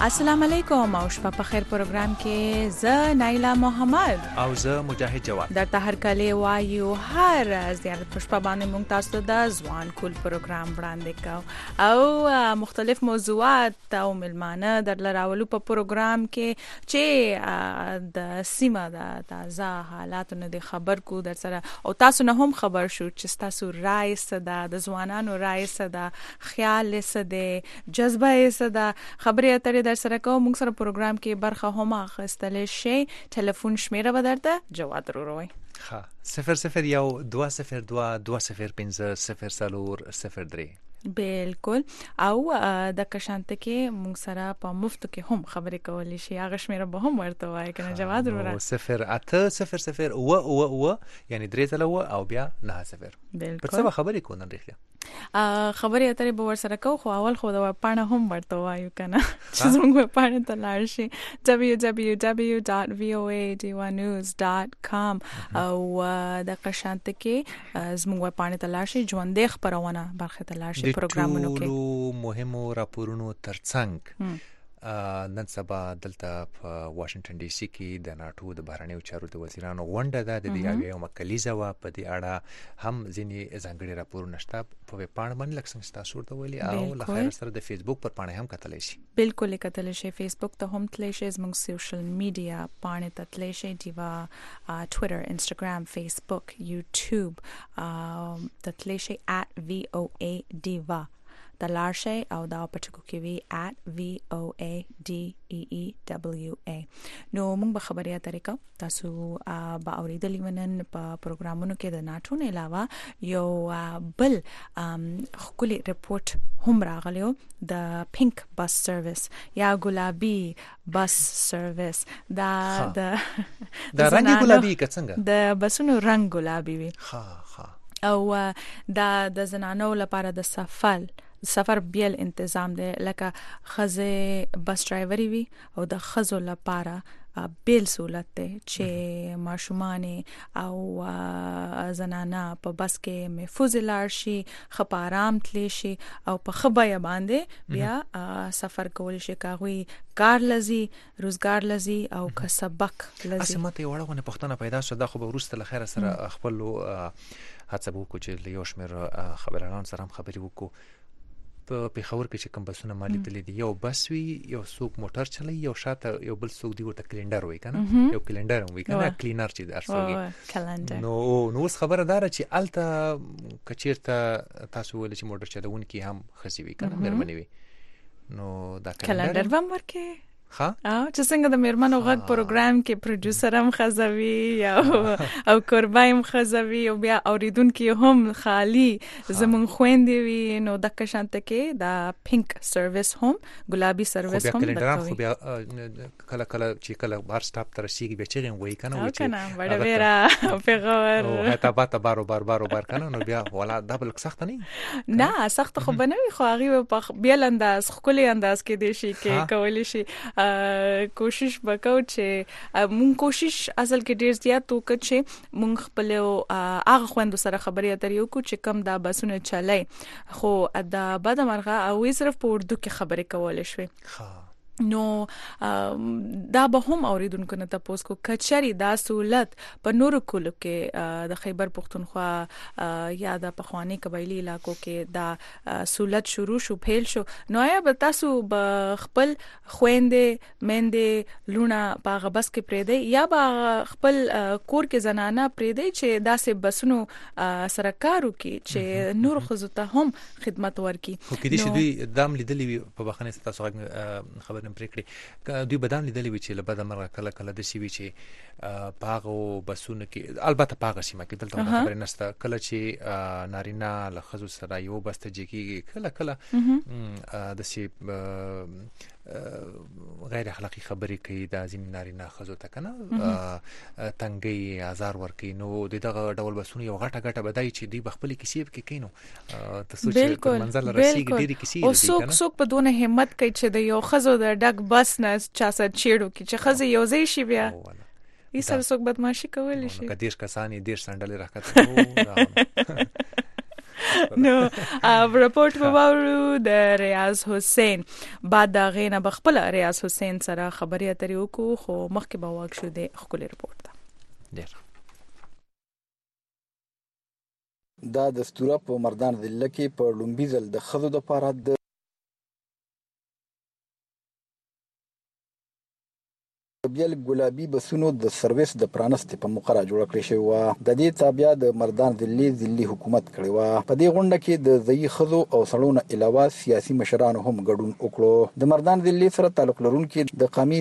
السلام علیکم او شپه په خیر پروګرام کې زه نایلا محمد او زه مجاهد جواد درته هر کله وایو هر زیارت په شپه باندې مونږ تاسو د ځوان کول پروګرام وړاندې کوو او مختلف موضوعات او ملمانه در لراولو په پروګرام کې چې د سیمه د تازه حالاتو نه خبر کو در سره او تاسو نه هم خبر شو چې تاسو رائے صدا د ځوانانو رائے صدا خیال صدا جذبه صدا خبرې اترې در سره کوم موږ سره پروګرام کې برخه هم اخیستل شي ټلیفون شمیره به درته جواد وروي ها 001202050003 بالکل او د کشانت کې موږ سره په مفت کې هم خبرې کولې شي هغه شمیره به هم ورته وای کنه جواد وروره 0800 یعنی 3 او بیا 90 بالکل په څه خبرې کو نن ریخه خبرې اترې به ور سره کو خو اول خو د پاڼه هم ورته وایو کنه چې زموږ پاڼه ته لاړ شي www.voad1news.com او د کشانت کې زموږ پاڼه ته لاړ شي ژوندې خبرونه برخه ته لاړ شي پروګرامونو کې مهمو راپورونو ترڅنګ نن سبا دلته په واشنگټن ډي سي کې د ناتو د بهرنیو چارو د وزیرانو غونډه ده د دې یو مکلیزه وا په دې اړه هم ځینې ځانګړي راپورونه شته په ویب پاڼه باندې لکه څنګه تاسو ورته ویلي او لخر سره د فیسبوک پر پاڼه هم کتلی شي بالکل کتلی شي فیسبوک ته هم تلی شي زموږ سوشل میډیا پاڼه ته تلی شي دیوا ټوئیټر انستګرام فیسبوک یوټیوب تلی شي @voa diva د لارشي او دا پټکو کې وی @voadeewa نو موږ به خبرې اترې کوو تاسو به اوریدلې ونن په پروګرامونو کې د ناتو نه علاوه یو بل خولي رپورت هم راغلیو د پینک بس سرویس یا ګلابي بس سرویس دا د رنگ ګلابي څنګه د بسونو رنگ ګلابي وي او دا د زنانو لپاره د سفر بیل تنظیم دی لکه خزه بس ډرایوري وي او د خزو لپاره بیل سہولت دی چې ماشومان او زنانا په بس کې محفوظ لار شي خپارام تلی شي او په خبره باندې بیا سفر کول شي کاوی کار لذي روزګار لذي او کسبک لذي اسمته وړونه پښتنه پیدا شو د خو ورسته لخر سره خپل هڅه وکړو چې یو شمېر خبرانان سره هم خبري وکړو په پیښور کې چې کوم بسونه مالي دي یو بس وی یو څوک موټر چلای یو شاته یو بل څوک دی ورته کلندر وای کنه یو کلندر وای کنه کلینر چې درسوږي نو اوس خبره دار چې الته کچیرته تاسو ول چې موټر چلون کې هم خسي وی کنه مرمنې وی نو دا کلندر هم ورکه ها چې څنګه د میرمنو غږ پروګرام کې پروډوسر هم خزوي او قربایم خزوي او بیا اوریدونکو هم خالی زمون خويندې وي نو د کشانت کې دا پینک سرویس هم ګلابي سرویس هم خو بیا کله چې کله بار سټاپ تر شي به چیرې وای کنه وای کنه وړويرا پیغور هتا باته بار کنه نو بیا ولا دبل سخت نه سخت خو بنوي خو هغه په بیل انداز خولي انداز کې دي شي کې کولی شي کوشش وکاو چې مونږ کوشش اصل کې ډیر زیات وکړو چې مونږ خپل هغه خويندو سره خبرې اترې وکړو چې کم دا بسونه چلای خو دا بد مرغه او صرف په اردو کې خبرې کولې شوې نو دا به هم اوریدونکو نه تاسو کو کچري دا سہولت په نورو کولو کې د خیبر پختونخوا یا د پخوانی قبایلی علاقو کې دا سہولت شروع شو پیل شو نو یا به تاسو خپل خويندې مندې لونه په غبس کې پریدي یا به خپل کور کې زنانه پریدي چې داسې بسونو سرکارو کې چې نور خزوته هم خدمت ورکي خو کې دي چې دوی دام لیدلې په بخنه تاسو خبر پریکړي دوی بدام لیدلې وی چې لبد مرغه کله د سی وی چې پاغو بسونه کې البته پاغه سیمه کې دلته خبره نشته کله چې نارینه لخصو سره یو بسته جګي کله د سی غیر اخلاقی خبرې کوي د ازین نارینه خزو ته کنه تنګي آزار ورکي نو دغه ډول بسونه یو غټه بدای چې دی بخپل کیسې کې کینو تاسو چې منځل رسیدي ډېری کیسې او څوک په دونه همت کوي چې د یو خزو د ډک بس نه چا سره چیړو کې چې خزه یو ځای شي بیا یې سره څوک بدمعشي کولی شي کدیش کسانی ډیر سندل راکته نو رپورټ وورو د ریاض حسین بعد دا غینه بخپل ریاض حسین سره خبري اترې وکړو خو مخکې به واک شو د خپل رپورټ ته ډیر دا دستور په مردان ضلع کې په لومبي ځل د خزو د لپاره د بیل ګلابي بسونو د سرویس د پرانست په مقرره جوړ کړی شو د دې تابع د مردان ضلع حکومت کړی و په دې غونډه کې د ځای خزو او سړونو علاوه سیاسي مشرانو هم ګډون وکړو د مردان ضلع سره تعلق لرونکي د قومي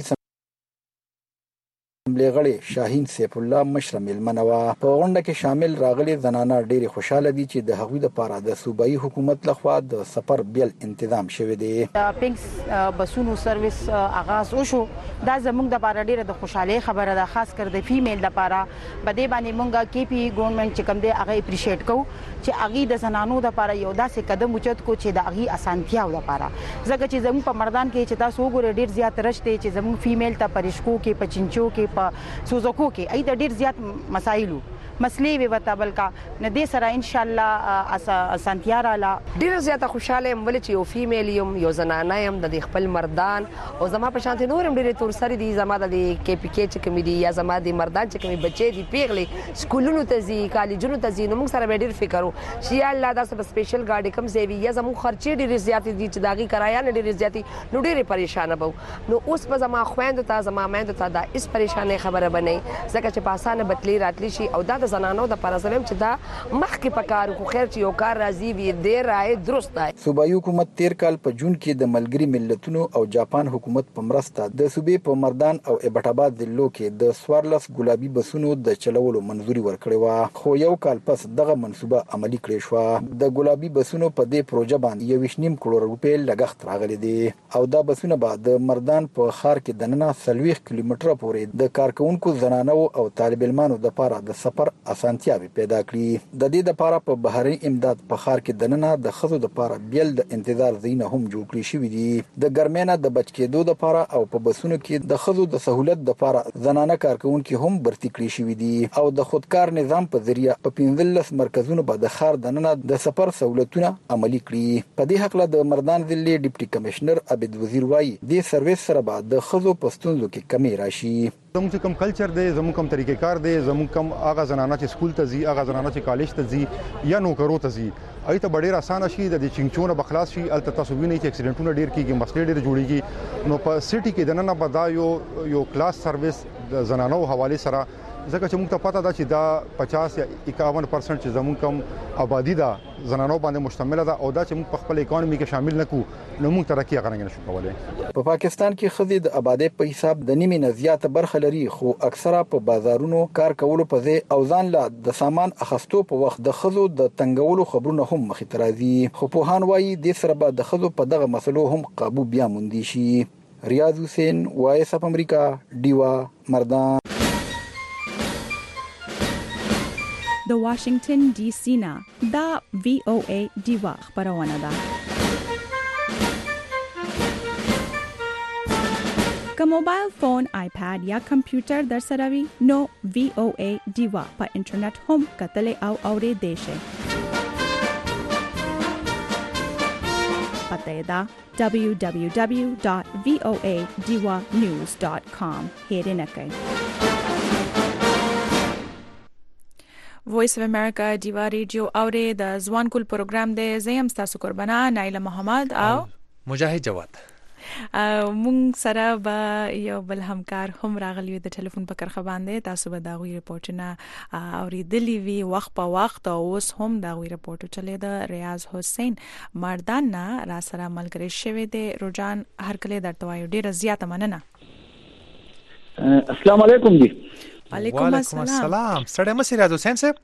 اسمبلی غړي شاهین سیف الله مشر ملمنه و په غونډه کې شامل راغلي زنانه ډېری خوشاله دي چې د هغوی لپاره د صوبایي حکومت لخوا د سفر بیل تنظیم شوی دی پینکس بسونو سرویس آغاز وشو دا زموږ د لپاره ډېره د خوشاله خبره ده خاص کر د فیمیل لپاره بده باندې مونږه کې پی ګورنمنت چې کوم دی هغه اپریشیټ کوو چې هغه د زنانو لپاره یو داسې قدم اوچت کو چې د هغه اسانتیاو لپاره ځکه چې زموږ په مردان کې چې تاسو وګورئ ډېر زیات رشته چې زموږ فیمیل ته پرشکو کې پچنچو کې په سوزوکو کې اې د ډېر زیات مسایلو مسلې وي وتابل کا نه دې سره ان شاء الله اسانتیا رااله ډېر زیاته خوشاله يم ولې چې یو فیمیل یم یو زنانه یم د خپل مردان او زما په شانته نورم ډېر تور سره دي زما د کې پی کې چې کمیډي یا زما د مردان چې کمی بچي دي پیغلي سکولونو ته ځي کالجونو ته ځي نو موږ سره ډېر فکر وو چې یا الله دا سب سپیشل گاډي کم زیوی یا زمو خرچې ډېر زیات دي چې داغي کرایا نه ډېر زیاتی نو ډېر پریشان بو نو اوس په زما خويند ته زما مېند ته دا اس پریشانه خبره بنئ ځکه چې په اسانه بتلی راتلی شي او دا د زنانو د پرځلم چې دا مخکې پکارو خو خیر چې یو کار راځي وی ډیر راي درست دی صوبایي حکومت 13 کال په جون کې د ملګری ملتونو او جاپان حکومت په مرسته د صوبې په مردان او ابټاباد ضلعو کې د سوارلس ګلابي بسونو د چلولو منځوري ورکړې و خو یو کال پس دغه منصوبه عملی کړې شو د ګلابي بسونو په دې پروژه باندې 1.5 کروڑ روپۍ لګښت راغلي دي او دا بسونه به د مردان په خار کې دننه 30 کیلومتره پورې د کارکونکو زنانو او طالب علمانو د لپاره د سفر اسانتیاوي پیدا کړي د دې لپاره په بهري امداد په خار کې دننه د خزو لپاره بیل د انتظار زینه هم جوړ کړی شوی دي د ګرمینه د بچ کېدو لپاره او په بسونو کې د خزو د سہولت لپاره زنانه کارکونکو هم برتي کړی شوی دي او د خودکار نظام په ذریعہ په 15 مرکزونو به د خار دننه د سفر سہولتونه عملی کړي په دې حق له د مردان ضلع ډیپټي کمشنر عبد وزیر وایي د سرویس سره به د خزو پښتونزو کې کمی راشي زموږ کوم کلچر دی زموږ کوم طریقې کار دی زموږ کوم هغه زنانه چې سکول ته ځي هغه زنانه چې کالج ته ځي یا نوکرو ته ځي ایته ډېر اسانه شي د چنچونه بخلاص شي الته تاسو وینئ چې اکسیډنټونه ډېر کیږي مسلې ډېر جوړیږي نو په سټي کې د نن په دا یو کلاس سرویس د زنانو حواله سره ځکه چې موږ ته پته ده چې دا 50 یا 51% چې زموږ کوم آبادی ده زنانو باندې مشتمل ده او دا چې موږ په خپل اکانومي کې شامل نکو نو موږ ترقی غوښنه نشو کولای په پاکستان کې خزې د آبادی په حساب د نیمه نه زیاته برخه لري خو اکثره په بازارونو کار کولو په ځای او ځان له د سامان اخستو په وخت د خزو د تنګولو خبرونه هم مخې ته راځي خو په هان وایي د سره به د خزو په دغه مسلو هم قابو بیا موندي شي ریاض حسین وایس اف امریکا دیوا مردان د واشنگټن ډي سي نه دا VOA دیوا خبرونه ده که موبایل فون آیپاد یا کمپیوټر در سره وي نو VOA دیوا په انټرنیټ هم کتلې او اورېدې شئ پته دا www.voadiwanews.com هېرنه کړئ وایس اف امریکا دیوا ریډیو اورې د ځوان کول پروګرام دی زیم تاسو قربانا نایله محمد او مجاهد جواد مونږ سره به یو بل همکار هم راغلی د ټلیفون په کرخه باندې تاسو به دا غوي رپورټونه اوریدلی وی وخت په وخت او اوس هم دا غوي رپورټ چلی د ریاض حسین مردان نه را سره ملګری شوی دی رجان هر کله درته وایو ډیره زیاته مننه السلام علیکم جی وعلیکم السلام سړی مسیح ریاض حسین صاحب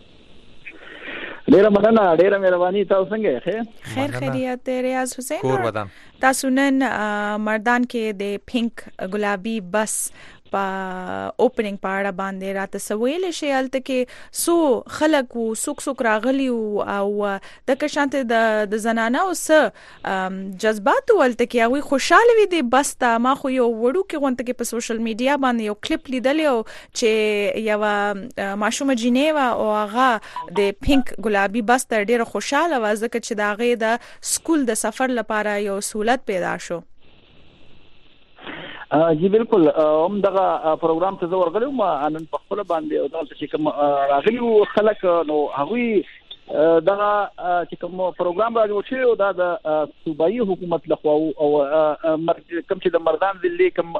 ډیره مننه ډیره مهرباني تاسو څنګه خیر خیریت ریاض حسین کور ودان تاسو نن مردان کې د پینک ګلابي بس اوپننګ پاړه باندې راته سویل شي الته کې سو خلک او سوک راغلی او د کشانته د زنانه او س جذبات ولته کې هغه خوشاله وي د بس تا ما خو یو وړو کې غونته کې په سوشل میډیا باندې یو کلیپ لیدل او چې یو ماشومه جنیوا او هغه د پینک ګلابي بس تر ډیره خوشاله و ځکه چې دا غي د سکول د سفر لپاره یو سہولت پیدا شو. جی بالکل هم دغه پروګرام ته زور غلو ما نن په خپل باندې او دلته چې کوم راغلي خلک نو هغه دغه چې کوم پروګرام راجو چې دا د صوبایي حکومت لخوا او کوم چې د مردان ضلع کوم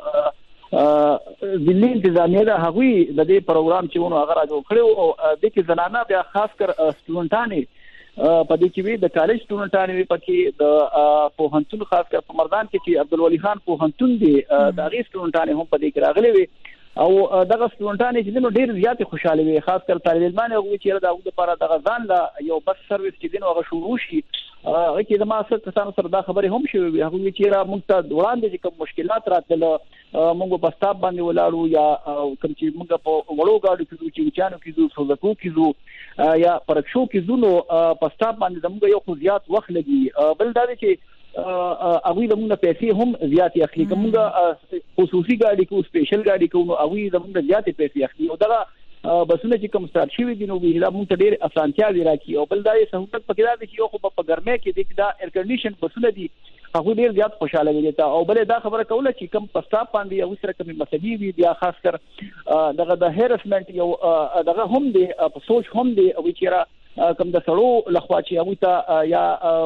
ضلع انتظامیه ده هغه د دې پروګرام چې ونه هغه راجو کړو او د کې زنانه بیا خاص کر سټوډنټانه په دې کې وی د کالج سټوډنټانو پکې د پوهنتون خاص کر په مردان کې چې عبدالولي خان پوهنتون دی د غي سټوډنټانو هم په دې کې راغلي وي او دغه سټوډنټانو چې نو ډیر زیات خوشاله وي خاص کر طالب علمانو هغه چې د لپاره د غزان لا یو بس سرویس چې دین هغه شروع شي هغه کې د ما سره دا خبره هم شوی وي هغه چې را موږ ته وړاندې کوم مشکلات راتله موږ په ستاب باندې ولاړو یا کوم چې موږ په وړو گاډو کې چې چانو کې سوزکو کې یا پرښو کې زونو په ستاب باندې موږ یو خو زیات وخت لګي بل دا چې هغه زموږ پیسې هم زیات اخلي کومه خصوصي گاډي کو سپیشل گاډي کو نو هغه زموږ زیات پیسې اخلي او دا بسونه چې کوم سٹارټ شوی دي نو ویلا مونږ ته ډېر اسانتیا دی راکې او بل دا یې سہولت پکې دا چې یو خو په ګرمه کې دا ایر کنډیشن بسونه دي هغه ډېر زیات خوشاله وي او بل دا خبره کوله چې کوم پستا باندې او سره کوم مسلې وي بیا خاص کر دغه د هیرسمنت یو دغه هم دی په سوچ هم دی او چې کوم د سړو لخوا چې هغه ته یا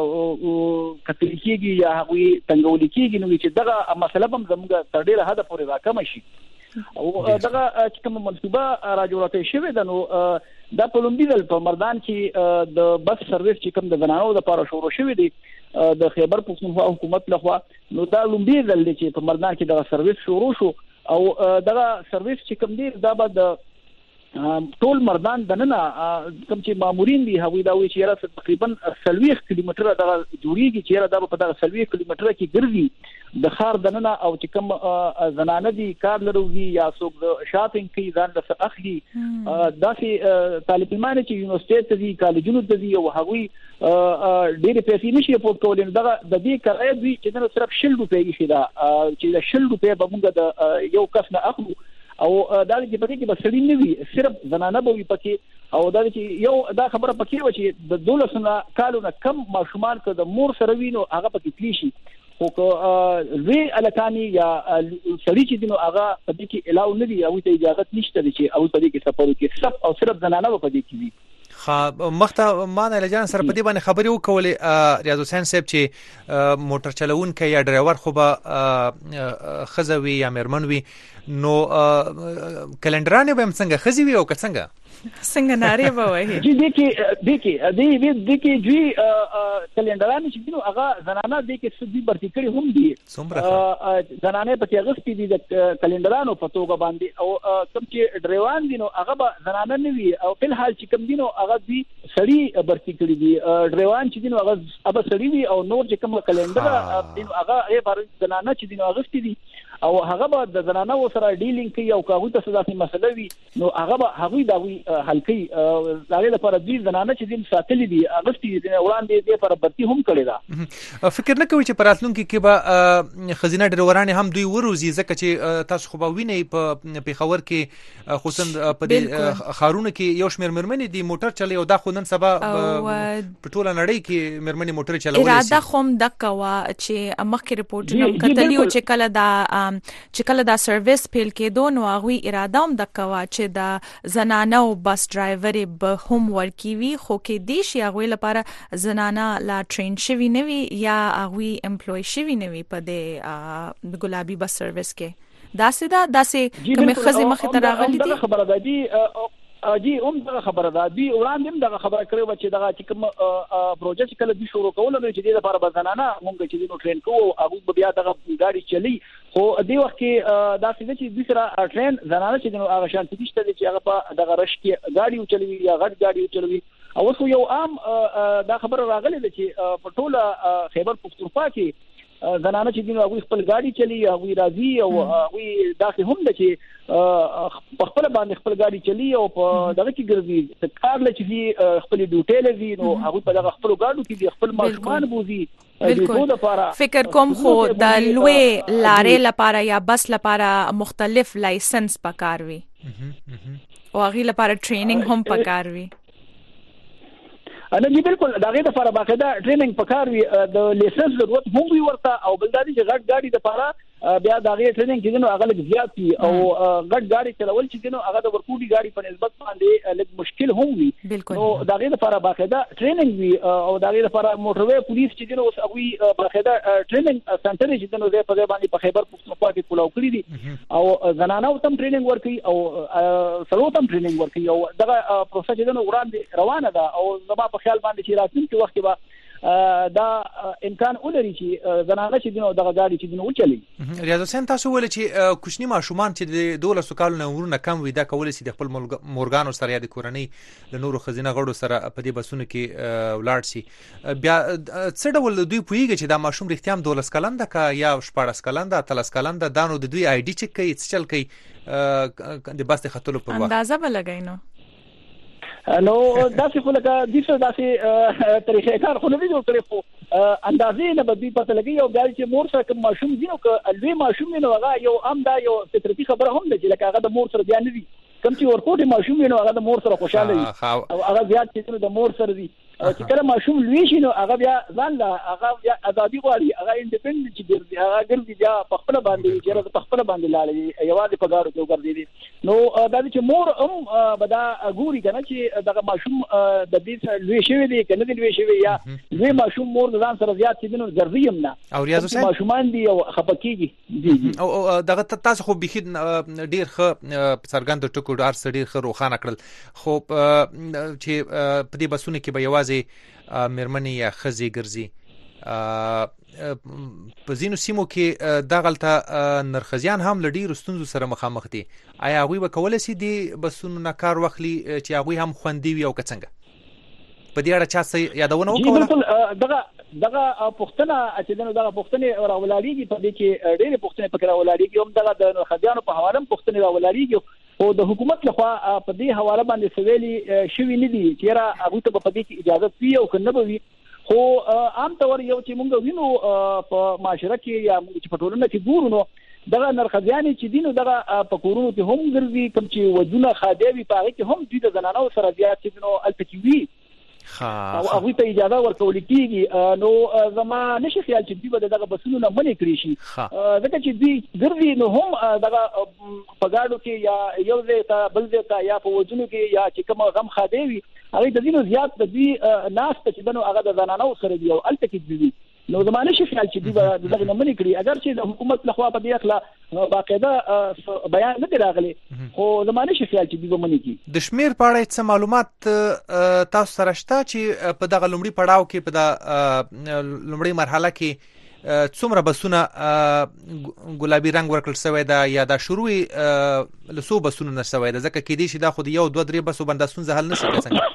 کتل کېږي یا هغه تنګول کېږي نو چې دغه مسله هم زموږ تر ډېره حد پورې راکم شي او دغه چې کوم منصوبه راجوړته شوی د نو د پولمبیدل په مردان کې د بس سرویس چې کوم د زنانو لپاره شروع شوی دی د خیبر پښتونخوا حکومت لخوا نو دا لومبیدل چې په مردان کې د سرویس شروع شو او دغه سرویس چې کوم دی دا به ټول مردان دننه کوم چې مامورین دي هغه دا وی چې را تقریبا 30 کیلومتر دا جوړیږي چې دا په 30 کیلومتر کې ګرځي د خار دننه او چې کوم زنانه دي کار لري یا څوک شاپینګ کوي ځان له اخلي داسې طالب علمان چې یونیورسيټي ته دي کالجونو ته دي او هغه ډېر پیسې نشي افورد کولای دغه د دې کرایه دوی چې نن صرف 100 روپۍ شي دا چې 100 روپۍ به موږ د یو کس نه اخلو او دا چې پکې کې بسړی نه وي صرف زنانه به وي پکې او دا چې یو دا خبره پکې و چې د 12 کالونو کم ماشومان که د مور سره وینو هغه پکې تلی شي خو که وی الکانی یا سړی چې دینو هغه پکې کې الاو نه دی او ته اجازه نشته چې او پکې کې سفر وکړي صرف او صرف زنانه به پکې کې وي مخته مان لجان سره په دې باندې خبرې وکولې ریاض حسین صاحب چې موټر چلوونکی یا ډرایور خو به خزوي یا مرمن وي نو کلندرانه به څنګه خزي وي او څنګه ناری به وایي دې کې دوی کلندرانه چې نو هغه زنانه دې کې سدي برتي کړي هم دي زنانه په کې غستې دي د کلندرانو په توګه باندې او کوم چې ډرایوان دي نو هغه به زنانه نه وي او په حال چې کوم دي نو هغه دي سړی برتي کړي دي ډرایوان چې دي نو هغه اب سړی وي او نور چې کوم کلندر دي نو هغه یې بار زنانه چې دي نو غستې دي او هغه به د زنانه سره ډیلینګ کوي او کاغذ ته صداسي مسله وي نو هغه به هغه داوي حل کوي لاره لپاره د زنانه چې دین ساتلې دي اغستې دي وړاندې دې پر برتي هم کړی دا فکر نه کوي چې پراتلونکو کې به خزینه ډروران هم دوی وروزي ځکه چې تاسو خو به ویني په پیښور کې خصوصا په دې خارونه کې یو شمېر مرمنې دي موټر چلي او دا خو نن سبا په ټوله نړۍ کې مرمنې موټر چلول اراده خوم دکوا چې مخکې رپورټونه کتلی او چې کله دا چې کله دا سرویس پیل کېدو نو هغه اراده هم دکوا چې دا زنانه او بس ډرایور به هم ورکیوي خو کې دي شي هغه لپاره زنانه لا ټرین شوی نه وي یا هغه امپلوي شوی نه وي په دې ګلابي بس سرویس کې داسې کومه خزي مخه ته راغلي دي خبره ده دي جی هم دغه خبره ده دی وړاندې هم دغه خبره کړو چې دغه چې کوم پروژه چې کله د شروع کول نو چې د لپاره بزنانه مونږ چې نو ټرین کوو هغه بیا دغه گاډي چلی خو دی وخت کې دا څه چې د سره ټرین زنانه چې نو هغه شان تشته چې هغه په دغه رش کې گاډي چلوي یا غټ گاډي چلوي او خو یو عام دا خبره راغله چې په ټوله خیبر پښتونخوا کې زنانه چې دینو هغه خپل ګاډي چلی هغه راځي او هغه داسې هم ده چې خپل باندې خپل ګاډي چلی او په دغه کې ګرځي کار لچې خپل ډیوټي لوي نو هغه په دغه خپل ګاډو کې خپل ماشومان بوزي بالکل فکر کوم خو د لوی لارې لپاره یا بس لپاره مختلف لایسنس پکار وي او هغه لپاره ټریننګ هم پکار وي انا جی بالکل دا غي د لپاره باقاعده ټریننګ پکار وي د لیسنس ضرورت هم وي ورته او بل دا چې غټ ګاډي د لپاره بیا دا غي ټریننګ کېدنو هغه لږ زیات وي او غټ ګاډي چلول چې دینو هغه د ورکوټي ګاډي په نسبت باندې لږ مشکل هم وي نو دا غي د لپاره باقاعده ټریننګ وي او دا غي د لپاره موټروي پولیس چې دینو اوس هغه باقاعده ټریننګ سنټر چې دینو په ځای باندې په خیبر پختونخوا کې کولاو کړی دي او زنانه تم ټریننګ ورکي او سلو تم ټریننګ ورکي او دغه پروسه چې دینو وړاندې روانه ده او زما په خیال باندې چې راتلونکي وخت کې دا امکان ولري چې زنانه چې دینو دغه ګاډي چې دینو وچلي ریاض حسین تاسو ولې چې کوچنی ماشومان چې د 12 کالو نه ورونه کم وي دا کول شي د خپل مورګانو سره یا د کورنۍ د نورو خزینه غړو سره په دې بسونو کې ولاړ شي بیا څه ډول دوی پوهیږي چې دا ماشوم رښتیا هم 12 کلن ده یا 14 کلن ده 13 کلن ده دانو د دوی آی ډي چک کوي څه چل کوي د بس خطلو پر وخت اندازه بلګاینو نو داسې خو لکه داسې طریقې کار خو نه ویل کړی خو اندازې نه به پته لګي او بیا چې مور سره کوم ماشوم دینو ک لوی ماشوم نه هغه یو ام دا یو فطرتي خبره هم ده چې لکه هغه د مور سره بیا نه وي کوم چې ورکوټي ماشوم نه هغه د مور سره خوشاله وي او هغه زیات چې د مور سره وي او چې کله ماشوم لوی شي نو هغه بیا ځان لا هغه بیا ازادي غواړي هغه انډیپندنت چې ګرځي هغه ګرځي بیا په خپل باندې چې په خپل باندې لاړي یوازې په ګاډو کې ګرځي نو دا چې مور بدا ګوري کنه چې دغه ماشوم د دې لوی شوی دی کنه دی لوی شوی یا لوی ماشوم مور ځان سره زیات چې دنو ګرځي هم نه او ریاض حسین ماشومان دی او خپکیږي او دغه تاسو خو بخید ډیر ښه سرګند ټکو ډار سړي ښه روخانه کړل خو چې په دې بسونه کې به یوازې مېرمنې یا ښځې ګرځي په ځینو سیمو کې دغلته نرخزیان هم له ډیرو ستونزو سره مخامخ دي آیا هغوی به کولی شي د بسونو نه کار واخلي چې هغوی هم خوندي وي او که څنګه په دې اړه چا څه یادونه وکړه دغه پښتنه چې دغه پښتنې راولاړيږي په دې کې ډېرې پښتنې پکې راولاړيږي هم دغه د نرخزیانو په حواله پښتنې راولاړيږي او د حکومت لخوا په دې حواله باندې سویلي شوی نه دي چې را هغه ته په دې کې اجازه وي او کنه به وي خو عام طور یو چې موږ وینو په معاشره کې یا موږ چې په ټولنه کې ګورو نو دغه نرخزیان چې دینو دغه په کورونو کې هم ګرځي کوم چې ودونه خادوي په هغه کې هم د زنانو سره زیات چې دینو التکوي او هغه ته اجازه ورکول کیږي نو زما نشي خیال چې دوی دغه بسونو نه منې کړی شي ځکه چې دوی ګرځي نو هم دغه پګاړو کې یا یو ځای ته بل ځای ته یا په وجونو کې یا چې کوم غم خادوي هغه د دینو زیات د دوی ناس ته چې دنو هغه د زنانو سره دی او التکوي دي نو زمانه شي خیال چې دوی دغه نه منې کړی اگر چې د حکومت لخوا په دې اخلا باقاعده بیان نه دی راغلی خو زمانه شي خیال چې دوی منې کی د شمیر په اړه څه معلومات تاسو سره شته چې په دغه لومړي پړاو کې په د لومړي مرحله کې څومره بسونه ګلابي رنگ ورکړل شوی دا یا دا شروعي لسو بسونه نه شوی دا ځکه کې دي چې دا خو یو 2-3 بسو باندې ستونزه حل نشي کېدای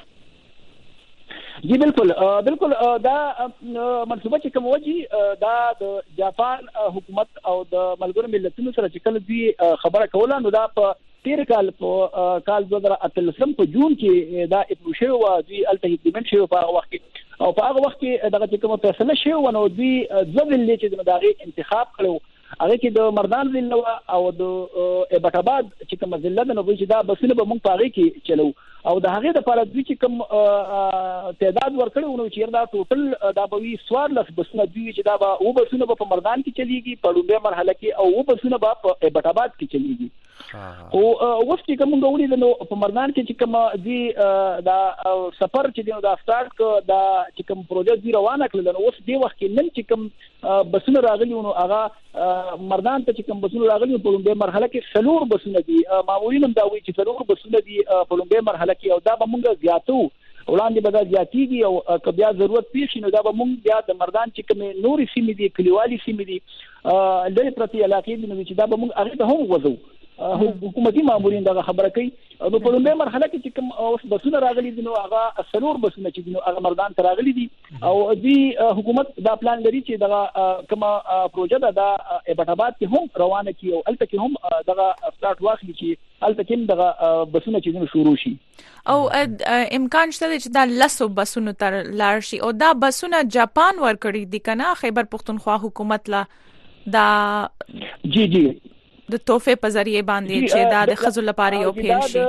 جی بالکل دا منصوبه چې کوم وجي دا د جاپان حکومت او د ملګرو ملتونو سره چې کله دوی خبره کوله نو دا په تیر کال په کال 2013 په جون کې دا اپروو شو او دوی الټیمنټ شو په وخت کې او په هغه وخت کې دغه کوم فیصله شو نو دوی ځوبل چې دغه انتخاب کړو هغه کې د مردان ضلع او د ابټاباد چې کوم ضلع د نو چې دا بسونه به موږ پاره کې چلو او د هغه د لپاره دوی چې کوم تعداد ورکړو نو چې دا ټوټل دا به وي 14 بسونه دوی چې دا به او بسونه په مردان کې چلیږي په لومړي مرحله کې او بسونه په ابټاباد کې چلیږي او وخت کې کوم غوړي نو په مردان کې چې کوم دی دا سفر چې دی دا سٹارټ ک دا چې کوم پروژه دی روانه کړل نو اوس دی وخت کې نن چې کوم بسونه راغلي نو هغه مردان ته چې کوم بسونه راغلي په لومړي مرحله کې سلور بسونه دي معمولین هم دا وایي چې سلور بسونه دي په لومړي مرحله کې او دا به موږ زیاتو وړاندې به دا زیاتیږي او که بیا ضرورت پیښ شي نو دا به موږ بیا د مردان چې کوم نورې سیمې دي کلیوالي سیمې دي لري پرتی علاقې دي نو چې دا به موږ هغه ته هم وځو حکومتي مامورین دا خبره کوي نو په لومړۍ مرحله کې چې کوم اوس بسونه راغلي دي نو هغه سلور بسونه چې دي نو هغه مردان ته راغلي دي او دی حکومت دا پلان لري چې دا کوم پروژه دا ایبټ کې هم روانه کی او الته کې هم دا سٹارټ واخلي چې الته کې دا بسونه چې دي شروع شي او امکان شته چې دا لسو بسونو تر لار شي او دا بسونه جاپان ورکړي دي کنه خیبر پختونخوا حکومت لا دا جی د توفه په ذریعہ باندې چې دا د خزل لپاره یو پیل شي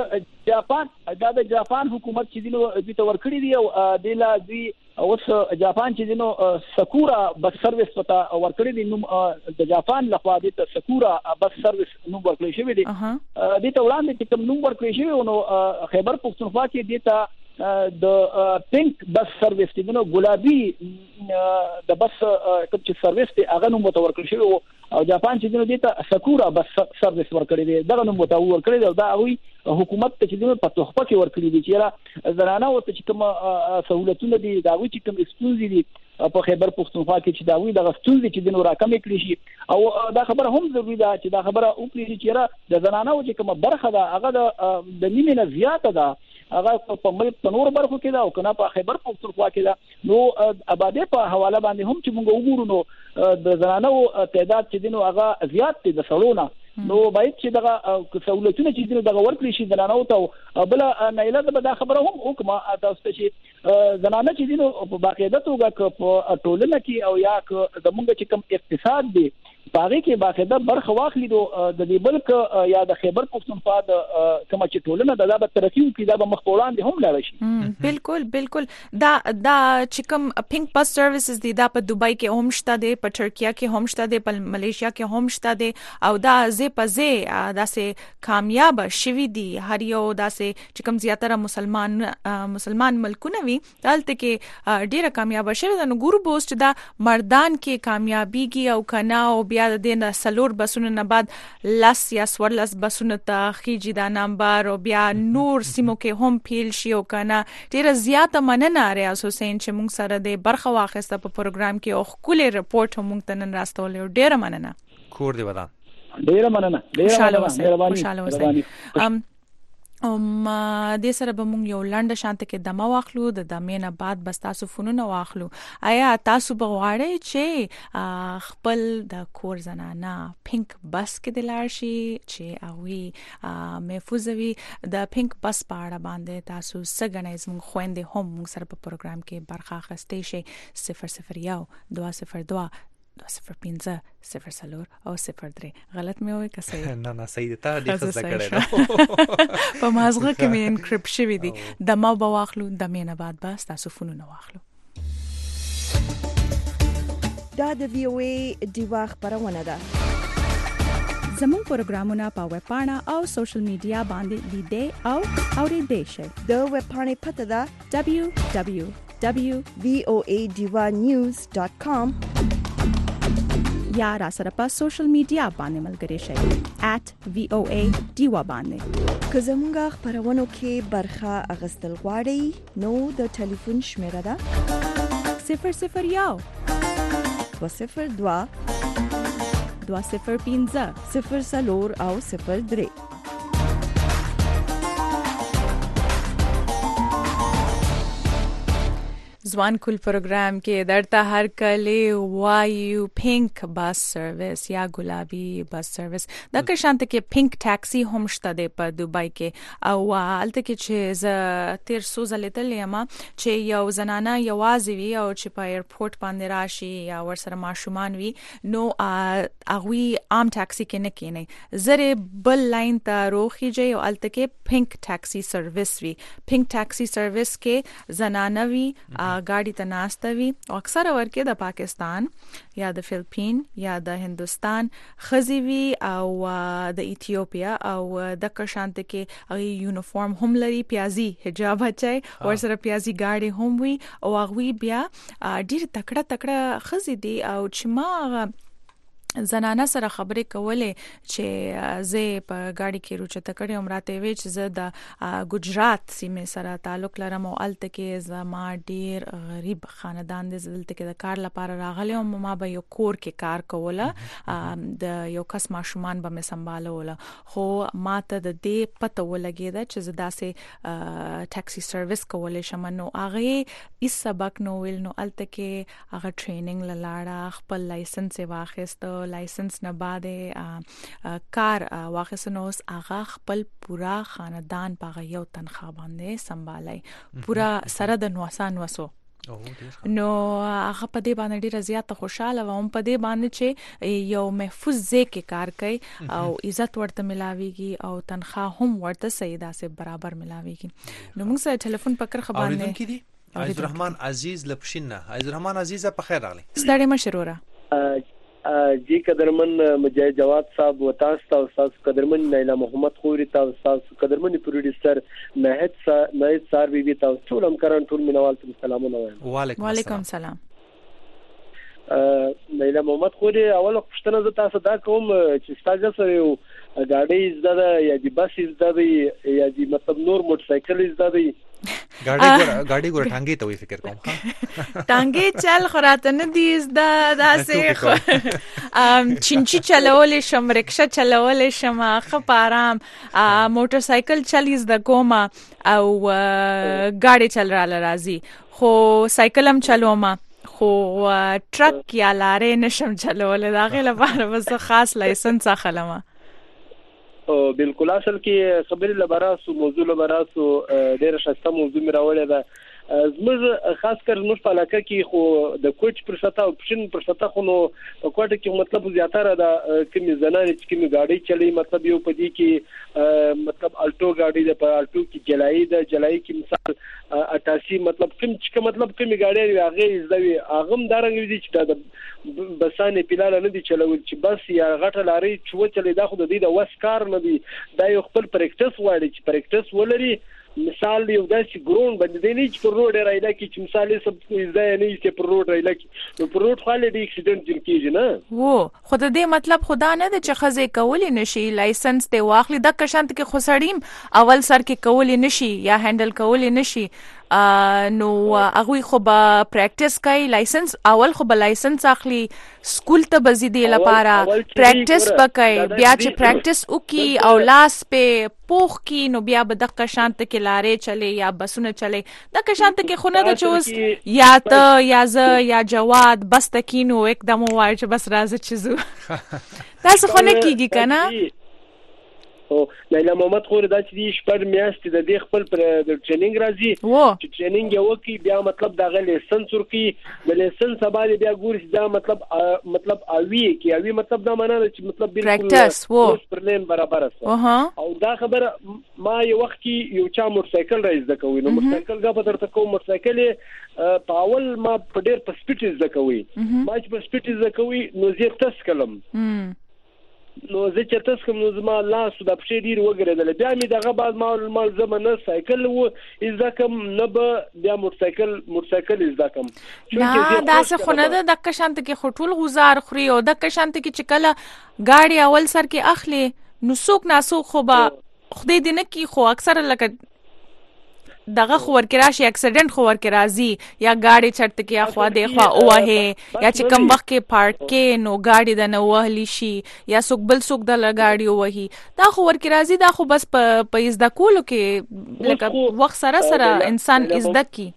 د جاپان حکومت چې دینو د تور کړی دی او د لا دی اوس جاپان چې دینو سکورا بس سرویس پتا ورکړی دی نو د جاپان لخوا د سکورا بس سرویس نو ورکړی شوی دی د ته وړاندې چې کوم نو ورکړی شوی نو خیبر پختونخوا کې دیتا د پینک بس سرویس چې دینو ګلابي د بس کوم چې سرویس ته هغه نو متورکړ شوی او جاپان چې دینو دیتا سکورا بس سرویس ورکړی دی دا نو متور کړی دی دا وی حکومت ته چې دینو په تحفه کې ورکړي دي چې زنانه او چې کوم سہولتونه دي دا وی چې کوم استونزي دي په خیبر پختونخوا کې چې دا وی د استونزي چې دینو راکمې کړی شي او دا خبره هم ضروري ده چې دا خبره او کړی چې د زنانه او چې کوم برخه ده هغه د نیمه نه زیاته ده هغه په ملک په نور برخو کې دا او کنه په خیبر پختونخوا کې دا نو آباده په حواله باندې هم چې موږ وګورو نو د زنانو تعداد چې دینو هغه زیات دي د سړونو نو باید چې دغه سہولتونه چې دغه ورکړي شي زنانو ته بل نه اله دا خبره هم حکومت تاسو چې زنانه چې دینو په باقاعده توګه په ټولنه کې او یا زمونږ چې کوم اقتصاد دی باغې کې باقاعده برخه واخلي د دې بلک یا د خیبر پختونخوا د کوم چې ټولنه د به ترقی او کې د مخ په وړاندې هم لاړ شي بالکل دا چې کوم پینک بس سرویسز دي دا په دوبای کې هم شته دي په ترکیه کې هم شته دي په ملیشیا کې هم شته دي او دا زه داسې کامیاب شوي دي هر یو داسې چې کوم زیاتره مسلمان ملکونه وي دلته کې ډیره کامیاب شوي ده نو ګورو بوست دا مردان کې کامیابیږي او کنا او بیا د دې سلور بسونو نه بعد لاس یا سورلس بسونو ته خيجي دا نمبر او بیا نور سیمو کې هم پیل شي او کنه ډیره زیاته مننه ریاض حسین چې موږ سره د برخه واخسته په پروګرام کې او خولي رپورټ هم موږ ته نن راستول ډیره مننه کور دی ودان ډیره مننه مهرباني د سره به موږ یو لنډه شانته کې دمه واخلو د دمې نه بعد بس تاسو فونونه واخلو آیا تاسو به غواړئ چې خپل د کور زنانه پینک بس کې د لاړ شي چې اوی محفوظ وي د پینک بس په اړه باندې تاسو څنګه زموږ خويندې هم موږ سره په پروګرام کې برخه اخیستئ شي 001 202 205 0 او 03 غلط مې وای که صحیح نه صحیح ده تا دې څه کړې په مازغه کې مې انکریپټ شوی دی د ما به واخلو د مینه بعد بس تاسو فونونه واخلو دا د وی او ای دیوا خبرونه ده زموږ پروګرامونه په ویب پاڼه او سوشل میډیا باندې لیدئ او اوریدئ شئ د ویب پاڼې پته ده www.voadivanews.com یا را سره په سوشل میډیا باندې ملګری شئ @voa diva باندې که زموږ خبرونو کې برخه اغستل غواړئ نو د ټلیفون شمیره ده 001 202 205 0 او 03 ځوان کول پروګرام کې درته هر کله وایو پینک بس سرویس یا ګلابي بس سرویس دا که شانت کې پینک ټاکسي هم شته د په دوبای کې او الته کې چې ز تیر سوزلتل یما چې یو زنانه یوازې وي او چې په ایرپورټ باندې راشي یا ورسره ماشومان وي نو اغوی عام ټاکسي کې نه کینی زره بل لاین ته روخیږي او الته کې پینک ټاکسي سرویس وي پینک ټاکسي سرویس کې زنانه وي गाड़ी ته ناشته وي او اکثره ورکه د پاکستان یا د فلپین یا د هندستان خزي وي او د ایتھوپیا او د کشانت کې یونیفارم هم لري پیازي حجاب اچي او سره پیازي गाड़ी هم وي او هغه بیا ډیر تکړه خزي دي او چې ما زنانه سره خبرې کولې چې زه په گاډي کې روچته کړې امراته وی چې زه د ګجرات سیمه سره تعلق لرم او الته کې زما ډیر غریب خاندان دی دلته کې د کار لپاره راغلی او ما به یو کور کې کار کوله د یو کس ماشومان به مې سنبالوله خو ما ته د دې پته ولګیده چې زه داسې ټاکسي سرویس کولای شم نو هغه یې سبق نو ویل نو الته کې هغه ټریننګ لاله خپل لایسنس واخیست لایسنس نه بعد کار واخیستنو هغه خپل پورا خاندان په یو تنخواه باندې سنبالای پورا سره د نوسان وسو نو هغه په دې باندې ډیره زیاته خوشاله و هم په دې باندې چې یو محفوظ ځای کې کار کوي او عزت ورته ملاويږي او تنخواه هم ورته صحیح داسې برابر ملاويږي نو موږ سره ټلیفون پکړ خبرونه عزیز الرحمن عزیز لپشینه عزیز الرحمن عزیز په خیر راغلی ستړي مشروره جی قدرمن مجاهد جواد صاحب و تاسو او تاسو قدرمن نیلا محمد خوري تاسو قدرمن پروډوسر نهید سار بي بي تاسو ټول همکاران ټول مینوال ته سلامونه وایم وعلیکم السلام نیلا محمد خوري اول پښتنه ز تاسو دا کوم چې تاسو سره یو ګاډي زده یا دی بس زده یا دی مطلب نور موټر سایکل زده गाड़ी ګور ټانګي ته وی فکر کوم ټانګي چل خراته نه دي داسې چنچي چلولې شم رکشا چلولې شم خپ آرام موټر سایکل چلیز د کوما او गाड़ी چل را راځي خو سایکل هم چلوم خو ټرک یا لارې نشم چلولې دا غي لپاره بس خاص لایسنس اخلم بالکل اصل کې خبرې لبراسو موضوع لبراسو ډېر شاسته موضوع میراولې ده زموږ خاص کر زموږ په علاقه کې خو د کوچ پر سطح او پښین پر سطح خو نو په کوټه کې مطلب زیاتره د کمی زنانه چې کمی گاډي چلی مطلب یو پدې کې مطلب الټو گاډي د په الټو کې جلای کې مثال 88 مطلب کوم مطلب کمی گاډي هغه زوی اغم دارنګ دي چې د بسانه پیلاله نه دي چلول چې بس یا غټه لاري چو چلی دا خو د دې د وسکار نه دي دا یو خپل پریکټس وایي چې پریکټس ولري مثال یو داسې ګرون باندې دی چې پر روډ راځي کې چې مثال یې سب ځای نه چې پر روډ راځي نو پر روډ خاله دی اکسیډنټ جن کیږي نه وو خو د دې مطلب خدا نه د چې خزه کولی نشي لایسنس ته واخلي د کشانت کې خسړیم اول سر کې کولی نشي یا هندل کولی نشي نو هغه خو به پریکټس کوي لایسنس اول خو به لایسنس اخلي سکول ته بزیدي لپاره پریکټس وکړي بیا چې پریکټس وکي او لاس په پوخ کی نو بیا به د کشانت کې لارې چلے یا بسونه چلے د کشانت کې خونه د چوس یا ته یا ز یا جواد بس تکینو एकदम وای چې بس راځي چیزو تاسو خونه کیږي کنه او لیلا محمد خور دا چې شپږ میاشتې د دې خپل پر د ټریننګ راځي چې ټریننګ یو کی بیا مطلب دا غل لایسنس ورکی د لایسنس باندې بیا ګوري دا مطلب اوی کی اوی مطلب دا معنی چې مطلب بالکل پرلین برابر است او دا خبر ما یو وخت کې یو چا موټر سایکل راځي د کوي نو موټر سایکل غا په درته کوم موټر سایکل پاول ما په ډیر په سپیډ د کوي ما چې په سپیډ د کوي نو زه تاسو کلم نو زه چې تاسو کوم نو زما لاس د پښې ډیر وګرځیدل بیا می دغه بعد مال زمانه سایکل و از کم نه به بیا موټر سایکل از کم نه دا څه خونه ده د کشانت کې خټول غزار خوري او د کشانت کې چې کله گاډي اول سر کې اخلي نو څوک ناسوک خو به خدای دې نه کی خو اکثر لکه دغه خور کې راشي اکسیډنټ خور کې راځي یا گاډي چټ کې اخوا دی خوا اوه یا چې کم وخت کې پارک کې نو گاډي د نو وهلی شي یا څوک بل څوک د لګاډي وهي دا خور کې راځي دا خو بس په ازدا کولو کې لکه وخت سره انسان ازدا کی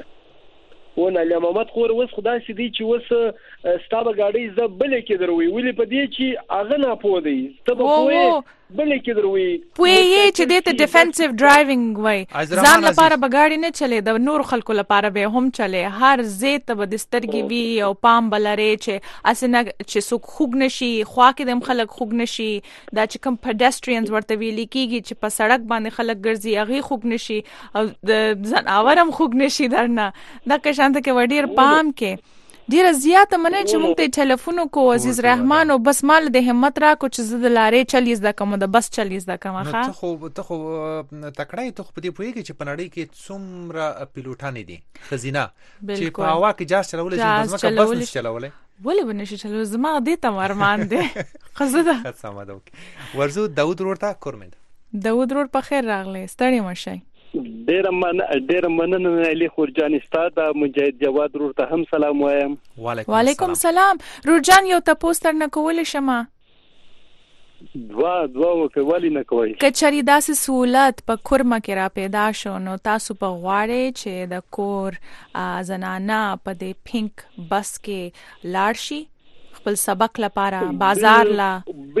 ونه له محمد خور وس خدای سي دي چې وس ستابه گاډي ز بلې کې دروي ولې په دې چې اغه نه پودي ستابه پوي بلې کې دروي پوي چې دې ته ډیفنسیو ډرایوینګ وای ځان لپاره بغاړي نه چلے د نور خلکو لپاره به هم چلے هر زه ته د سترګي وی او پام بلره چې اسنه چې څوک خوګ نشي خوا کې د خلک خوګ نشي دا چې کوم پیډستریانز ورته ویل کیږي چې په سړک باندې خلک ګرځي هغه خوګ نشي او د ځناورم خوګ نشي درنه دا کشانت کې وډیر پام کې ډیره زیاته مننه چې موږ ته ټلیفون وکړو عزیز رحمان، او بس مال د همت راکو چې زه د لارې چلیز د کوم د بس چلیز د کوم ښه. ته خو تکړه ته په دې پوهیږي چې په نړۍ کې څومره پیلوټان دي خزینه چې په هوا کې جاز چلول شي، بس مکه بس نشي چلولای. ولې ونشي چلول؟ زما دې ته ارمان دی خزه ده. سم ده. ورزو داود ورته کورمند. داود ور په خیر راغلی، ستړي مشي. ډیر مننه علي خورجان استاد مجاهد جواد ورته هم سلام وایم. وعلیکم سلام. رورجان یو تاسو تر نه کول شمه دوا وکولې نه کوي. کچري داسې سہولت په کورمه کې را پیدا شو نو تاسو په غواړئ چې د کور زنانه په دې پینک بس کې لاړ شي خپل سبق لپاره بازار لا؟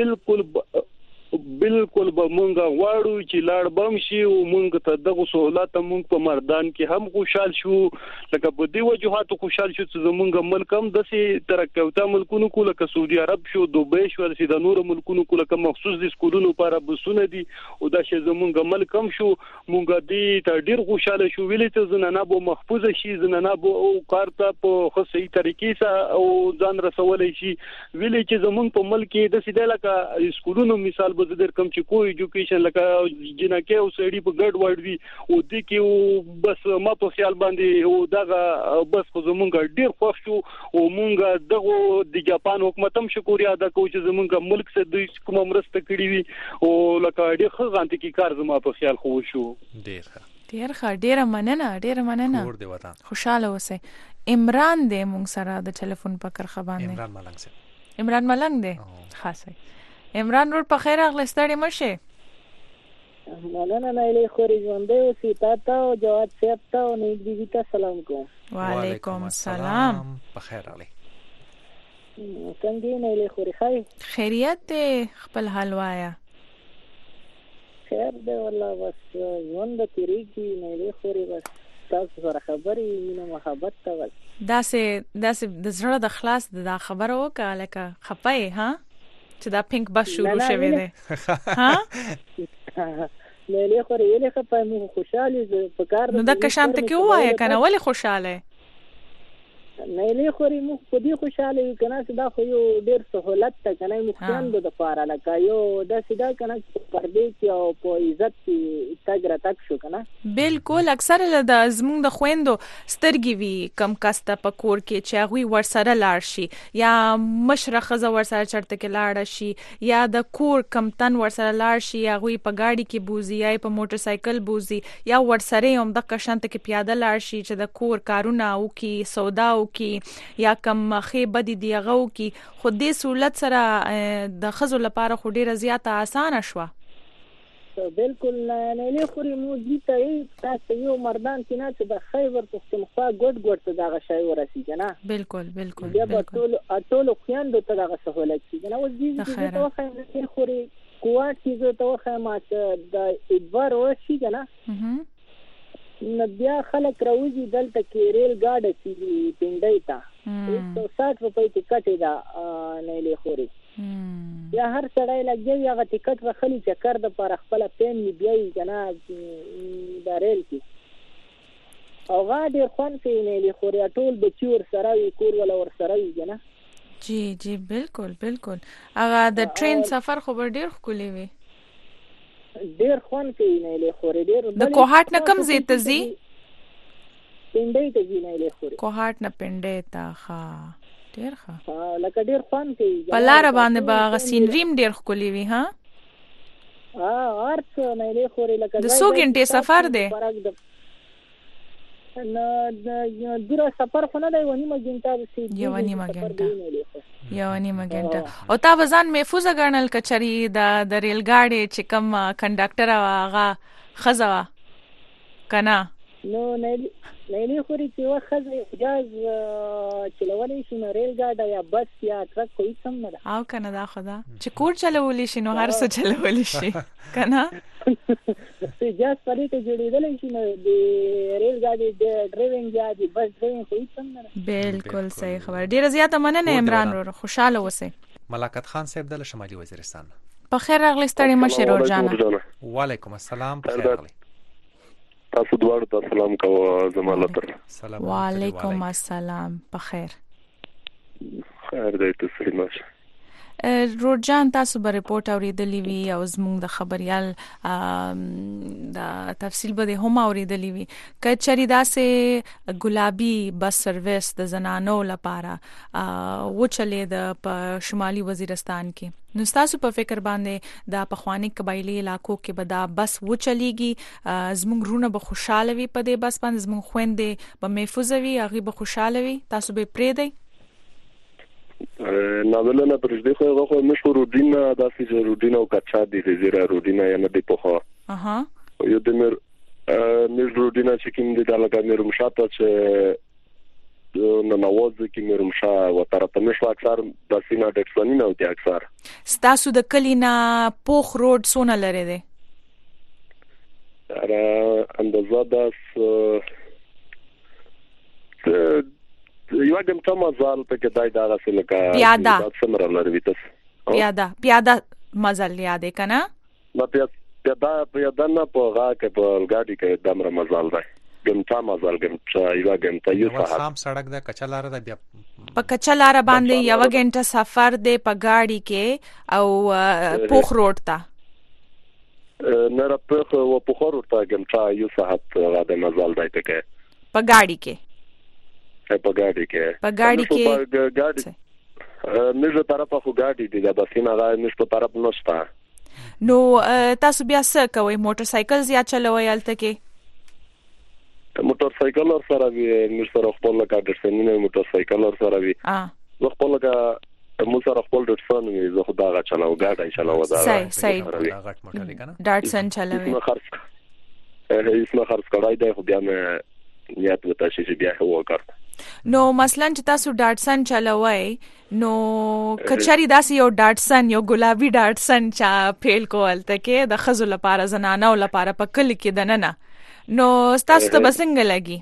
بالکل به مونږ غواړو چې لاړ بم شي او مونږ ته دغه سہولت مونږ په مردان کې هم خوشحال شو، لکه په دې وجوهاتو خوشحال شو چې زمونږ ملک هم داسې ترقیاته ملکونو کو لکه سعودي عرب شو، دوبۍ شو، د نورو ملکونو کو لکه مخصوص د سکولونو لپاره بسونه دي او دا چې زمونږ ملک هم شو، مونږ دې ته ډیر خوشاله شو. ویلې ته زنانه به محفوظ شي، زنانه به کار ته په صحیح طریقې سره او ځان رسولای شي. ویلې چې زمونږ په ملک کې داسې د لکه سکولونو مثال به در کوم چې کوی ایجوکیشن لکه جنکه او سړی په ګډ وډ وي او د کې بس ما په خیال باندې او دغه بس خو زمونږ ډیر خوښ شو او مونږ دغه د جاپان حکومت هم شکریا ادا کوو چې زمونږ ملک سره دوی کوم مرسته کړې وي او لکه ډیر ښه غانتی کې کار زما په خیال خو شو. ډیر مننه. کور دی وطن خوشاله اوسئ. عمران دې مونږ سره د ټلیفون په کرخه باندې. عمران ملنګ دی خاصه. عمران ور په خیر اغله ستړي مشه. مننه نه لې خوري ژوندې او سیتا ته او جواد صاحب ته او نیک بیبي ته سلام کوم. وعلیکم السلام. په خیر اغله. څنګه نه لې خوري خای؟ خیریت دې خپل حال وایا. خیر دې والله بس ژوند تیریږي نه لې خوري بس تاسو سره خبرې مینه محبت ته بس. داسې د زړه د خلاص د خبره وکړه لکه خپای ها چې دا پینک بس شروع شوی دی. ها نه خو ریلې خپه مو خوشاله په کار نو د کشانت کې وای کنه ولې خوشاله نه خو مو په دې خوشاله کنه چې دا خو یو ډیر سہولت ته کنه مخکان د لپاره لکه یو د سیدا کنه پر دې کې او په عزت کې تاګره تک شو کنه. بالکل اکثر د زمونږ د خويندو سترګي وی کم کاسته په کور کې چې هغه ورسره لاړ شي یا مشرخه ورسره چرته کې لاړ شي یا د کور کمتن ورسره لاړ شي یا هغه په گاډي کې بوزي یا په موټر سایکل بوزي یا ورسره هم د کشانت کې پیاده لاړ شي چې د کور کارونه او کې سودا کی یا کم خیبه دي هغه کی خو دې سہولت سره د خزو لپاره خو ډیره زیاته اسانه شوه. بالکل نه لري مو دي ته تاسو یو مردان کې نه چې د خیبر پښتونخوا ګډ ته دغه شای ورسیږي نه. بالکل بیا په ټول خويندو ته دغه سہولت کیږي نه. اوس دې چې توخه نه خوري کوټ کې زه توخه ما چې د ادوار ورشي نه نو بیا خلک راوځي دلته کې ریل ګاډي چې پینډای تا 160 روپۍ ټیکټ دا نه لې خوري. یا هر سړی لګي هغه ټیکټ راخلي چې کار د پر خپل پین بیاي کنه د ریل کې او غاډي خون کې نه لې خوري ټول د چور سره وي کور ولا ور سره وي کنه. جی بالکل هغه د ټرین سفر خو ډیر خولي وي ډیر خون کې نه لې خوري ډیر د کوهات نه کم زیات زی پینډای ته نه لې خوري کوهات نه پینډای تا ښه ډیر ښه لکه ډیر خون کې په لار باندې با غسین ریم ډیر خولي وي ها ارڅ نه لې خوري لکه د 100 غنټه سفر دی نه د سفر خو نه دی ونیمه غنټه یو نیمه غنټه او تا وزن محفوظ غنل کچري د ریل ګاډي چې کم کنډاکټر واغه خزوا کنا نو نه خوري چې واخزه اجازه چلولې شي نو ریل ګاډي یا بس یا ټرک کوئی سم نه او کنه دا خدا چې کور چلولې شي نو هر څه چلولې شي کنا اجازه پرې ته جوړېدل شي نو د ریل ګاډي د ډرایوینګ یا د بس ډرایوینګ کوئی سم نه. بالکل صحیح خبر. ډیره زیاته مننه عمران ور خوشاله اوسئ. ملاقات خان صاحب د شمالي وزیرستان په خیر راغلی ستړي مشه روزانه. وعلیکم السلام په خیر راغلی. تاسو دواړو ته سلام کوم زمالتر. وعلیکم السلام په خیر. خیر دی ته سلام. روجان تاسو به ریپورت اوریدلی وی او زموږ د خبريال د تفصیل به هم اوریدلی وی کچری داسې ګلابي بس سرویس د زنانو لپاره و چلے د شمالي وزیرستان کې نو تاسو په فکر باندې د پخوانی قبایلی علاقو کې به دا بس و چلیږي زموږ رونه به خوشاله وي په دې بس باندې زموږ خويندې به محفوظ وي هغه به خوشاله وي تاسو به پرې دی ناولنا پرځدي خو مشهور روډینا داسې روډینا او کچا دي زیرا روډینا یا نه دی په یو د مر روډینا چې کوم دي دا لکه مې رمشاته چې نو نواز کې مې رمشا و طرف مشو اکثر د سینا ډکسونی نه دي اکثر ستاسو د کلینا پوخ روډ سونه لري دي اندازه داس یو ګم ته مزال ته کې دای دا راسه لکه پیاده څومره لري تاسو پیاده مزل یادې کنه نو پیاده نه په غا کې په ګاډي کې دمر مزال دی ګم ته مزال ګم چې یو ګم ته یو ساعت خام سړک د کچلار د بیا په کچلار باندې یو غنټه سفر دی په ګاډي کې او پوخ روډ ته نه را په پوخ روډ ته ګم چې یو ساعت غا د مزال دی ته په ګاډي کې په ګاډي کې نجو طرفه خو ګاډي دي د بسینه راځي نشو طرف نشته نو تاسو بیا څه کوئ موټر سایکل زیات چلوئ الته کې موټر سایکل سره وی نور سره خپل لکه درسنینه موټر سایکل سره وی زه خپل لکه مو سره خپل درسن وی زه خدا غا چلاو ګاډي چلاو دا صحیح غټ موټر دی کنه ډاټسن چلوي اسمه خرڅ کړای دی خو بیا مې نیت وته چې بیا هو وکړ نو مثلا چې تاسو ډاټسن چلوي نو کچاري داسې یو ډاټسن یو ګلابي ډاټسن چا فیل کول ته کې د خزو لپاره زنانه او لپاره په کلی کې دننه نو تاسو ته بسنګ لګي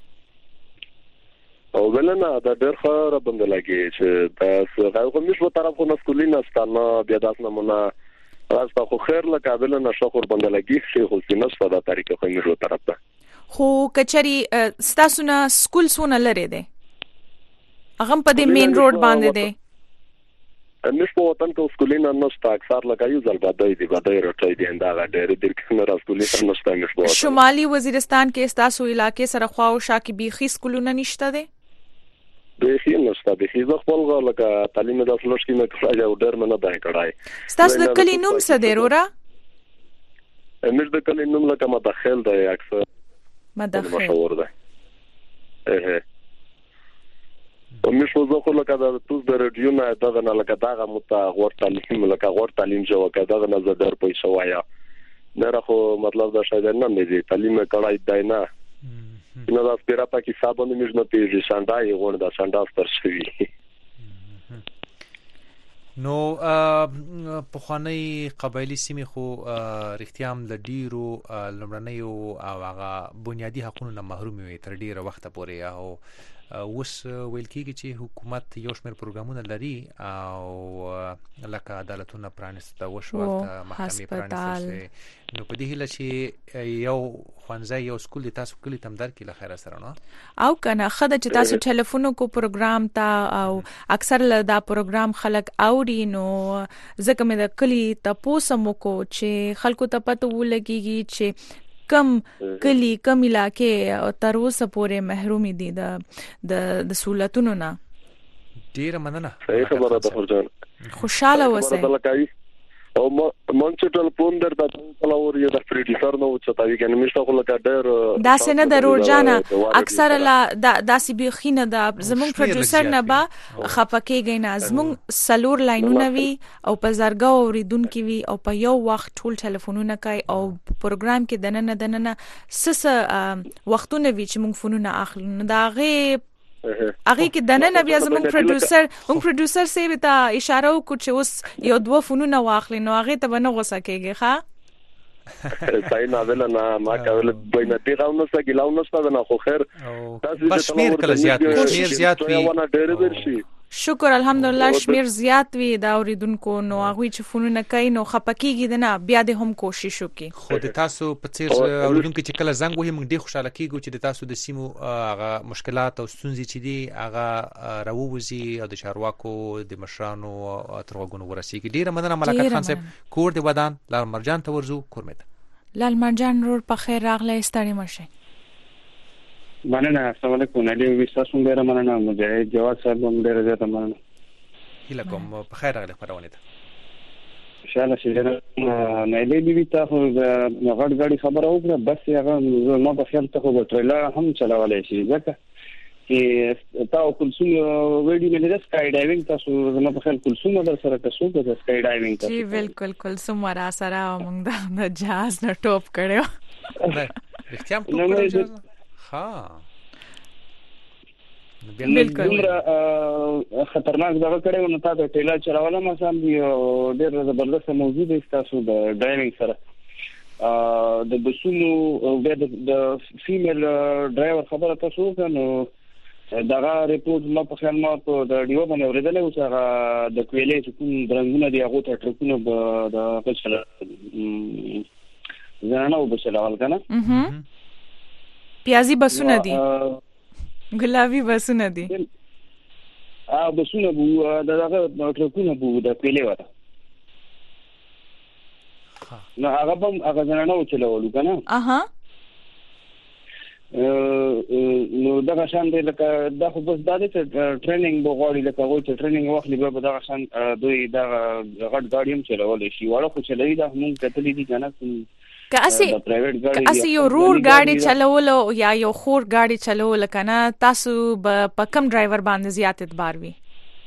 او ولنه دا ډېر ښه بند لګي چې تاسو غوښه مش په طرف خو مسکولین استانه بیا داس نمونه راځه خو خیر لکه ولنه شخور بند لګي شي خو سینس په دا طریقه خو مش په طرف ته خو کچري ستاسو نه سکول سونه لري دي هغه په دې مین روډ باندې دي مش په وطن کې سکولینه نشته اکثر لکه یو ځل بدای دي راټای دي انده ډېر ډېر کنه را سکولینه نشته مش په شمالي وزیرستان کې ستاسو علاقې سره خواو شاکي بيخي سکولونه نشته دي بيخي نشته بيخي زه خپل لکه تعلیم د فلوش کې نه کړای او ډېر منه دای کړای ستاسو د کلی نوم څه دی رورا مش د کلی نوم لکه مدخل دی اکثر مدخل مشهور ده مش وځو خو لکه د توس د رادیو نه دغه نه لکه دغه مت غور تعلیم جو کده نه زدر پیسې وایا نه راخو مطلب دا شاید نه مې تعلیم کړای دی نه نو دا سپیرا پکې صاحب نه مې نه پیږي شانډای غون دا شانډا ستر شوی نو په خوانی قبایلی سیمې خو رښتیام د ډیرو لمړنیو او هغه بنیادی حقوقو نه محروم وي تر ډیره وخت پورې او اوس ویل کېږي چې حکومت یو شمېر پروګرامونه لري او لکه عدالتونه پرانیسته وشو محکمې پرانیسته نو په دې هیله چې یو ښوونځی یو سکول د تاسو کلی تم درکې له خیره سره نو او کنه خدای چې تاسو ټلیفون کو پروګرام تا او اکثر دا پروګرام خلک اوري نو ځکه مې د کلی تاسو مو کو چې خلکو ته پته ولګيږي چې کم کلی کم علاقې تر اوسه پورې محرومي دي د سہولتونو نه ډیره مننه صحیح خبره ده خورجان خوشاله اوسئ او مونږ ټلیفون درته تلور یو د پروډوسر نو چې تاسو کې نمشته خو لکه ډېر دا سینه د روزانه اکثر لا داسې بخینه د زمون پروډوسر نه با خپکیږي نه زمون سلور لاینونه وی او په زرګو اوریدونکو وی او په یو وخت ټول ټلیفونونه کوي او پروګرام کې دننه سس وختونه وی چې مونږ فونونه اخلو دا غي هغه کې دنه بیا زموږ پروډوسر سي ته اشاره وکړي چې اوس یو دوه فونونه واخلي نو هغه ته بنه غوسه کېږي ښا صحیح نه ویل نه ما کول بینه پیغام نو سګیلاو نو ستاسو نه خو خیر تاسو شمیر کله زیات وي ونه ډېر ورشي شکر الحمدلله شمیر زیات وي دا اوریدونکو نو هغه چې فونونه کوي نو خپکیږي د نه بیا د هم کوشش وکي. خو د تاسو په څیر اوریدونکو چې کله زنګ وهي موږ ډیر خوشاله کیږو چې د تاسو د سیمو هغه مشکلات او ستونزې چې دي هغه راووزي او د چارواکو د مشرانو تر وګونو ورسیږي. ډیره مننه ملکت خان صاحب. کور د ودان لال مرجان ته ورزو کورمت. لال مرجان رور په خیر راغلی ستړي مشه. مننه. السلام علیکم. علی وساسم ډیر مننه. مجاهد جواد صاحب هم ډیر زیات مننه. هله کوم په خیر راغلی خبرونه ته. ان شاء الله چې نه لې بي تاسو د غړ غړي خبره وکړه بس هغه ما په خیال ته خو ټریلر هم چلولای شي ځکه چې تاسو کلسوم ویډیو مې د سکای ډایوینګ تاسو ما په خیال کلسوم در سره تاسو د سکای ډایوینګ تاسو جی بالکل کلسوم ورا سره موږ د جهاز نه ټاپ کړو. نه اختیام ټاپ کړو. ها بالکل خطرناک ځای کړه نو تاسو ټیلا چلواله ما سم ډېر زبردست موضوع دی تاسو د ډرایوینګ سره د بسونو د فیمیل ډرایور خبره تاسو کنه دغه ریپورت ما په خیال ما په د ډیو باندې اوریدل او هغه د کویلې چې کوم درنګونه دی هغه ته ټرکونه د پچل زنانه وبچلول کنه پیازي بسونه دي ګلابي بسونه دي بسونه بو دغه ټرکونه بو د پیلې وره نو هغه زنانه وچلول کنه اها نو دغه شان دی لکه دا خو بس دا د ټریننګ بغوړي لکه وایي چې ټریننګ واخلي به دغه شان دوی دا غټ گاډي هم چلول شي وړه خو چلوي دا هم کتلې دي کنه که اسی یو رور گاڑی چلولو یا یو خور گاڑی چلول کنه تاسو په کم ډرایور باندې زیات اعتبار وي؟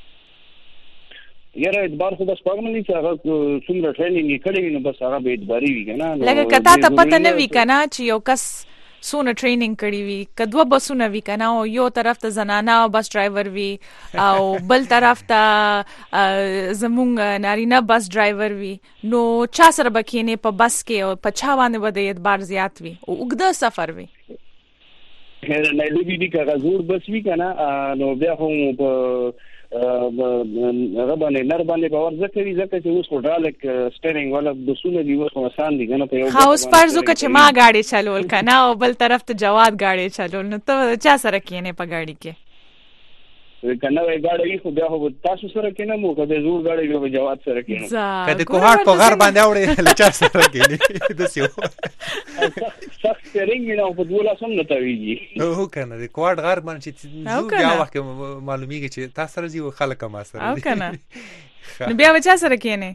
یاره اعتبار خو بس پاګمنې چې هغه څومره ټریننګ کړی نو بس هغه به اعتباري وي کنه. لکه کته ته پته نه وي کنه چې یو کس سونه ټریننګ کړی وي کدوه بسونه وی کنه او یو طرف ته زنانه او بس ډرایور وی او بل طرف ته زمونږ نارینه بس ډرایور وی نو چا سره بکینه په بس کې او په چا باندې بده اعتبار زیات وی او وګړه سفر وی نه لې دي که زور بس وی کنه نو بیا هم په ربانه نر باندې باور زکوي ځکه چې اوس خدالک سټیرینګ ولا بسونه دی اوس آسان دي کنه په یو خاص فرضو که چې ما گاډي چلول کنه او بل طرف ته جواد گاډي چلول نو ته چا سره کینه په گاډي کې کنه وای گاډي خو بیا خو تاسو سره کینه مو کده زور گاډي په جواد سره کینه کده کوهاټ په غر باندې اوري لچا سره کینه د سیو سخت سټیرینګ نه په دوله سم نه تاویږي هو کنه د کوهاټ غر باندې چې بیا وخت معلومیږي چې تاسو سره زیو خلک ما سره او کنه نو بیا بچا سره کینه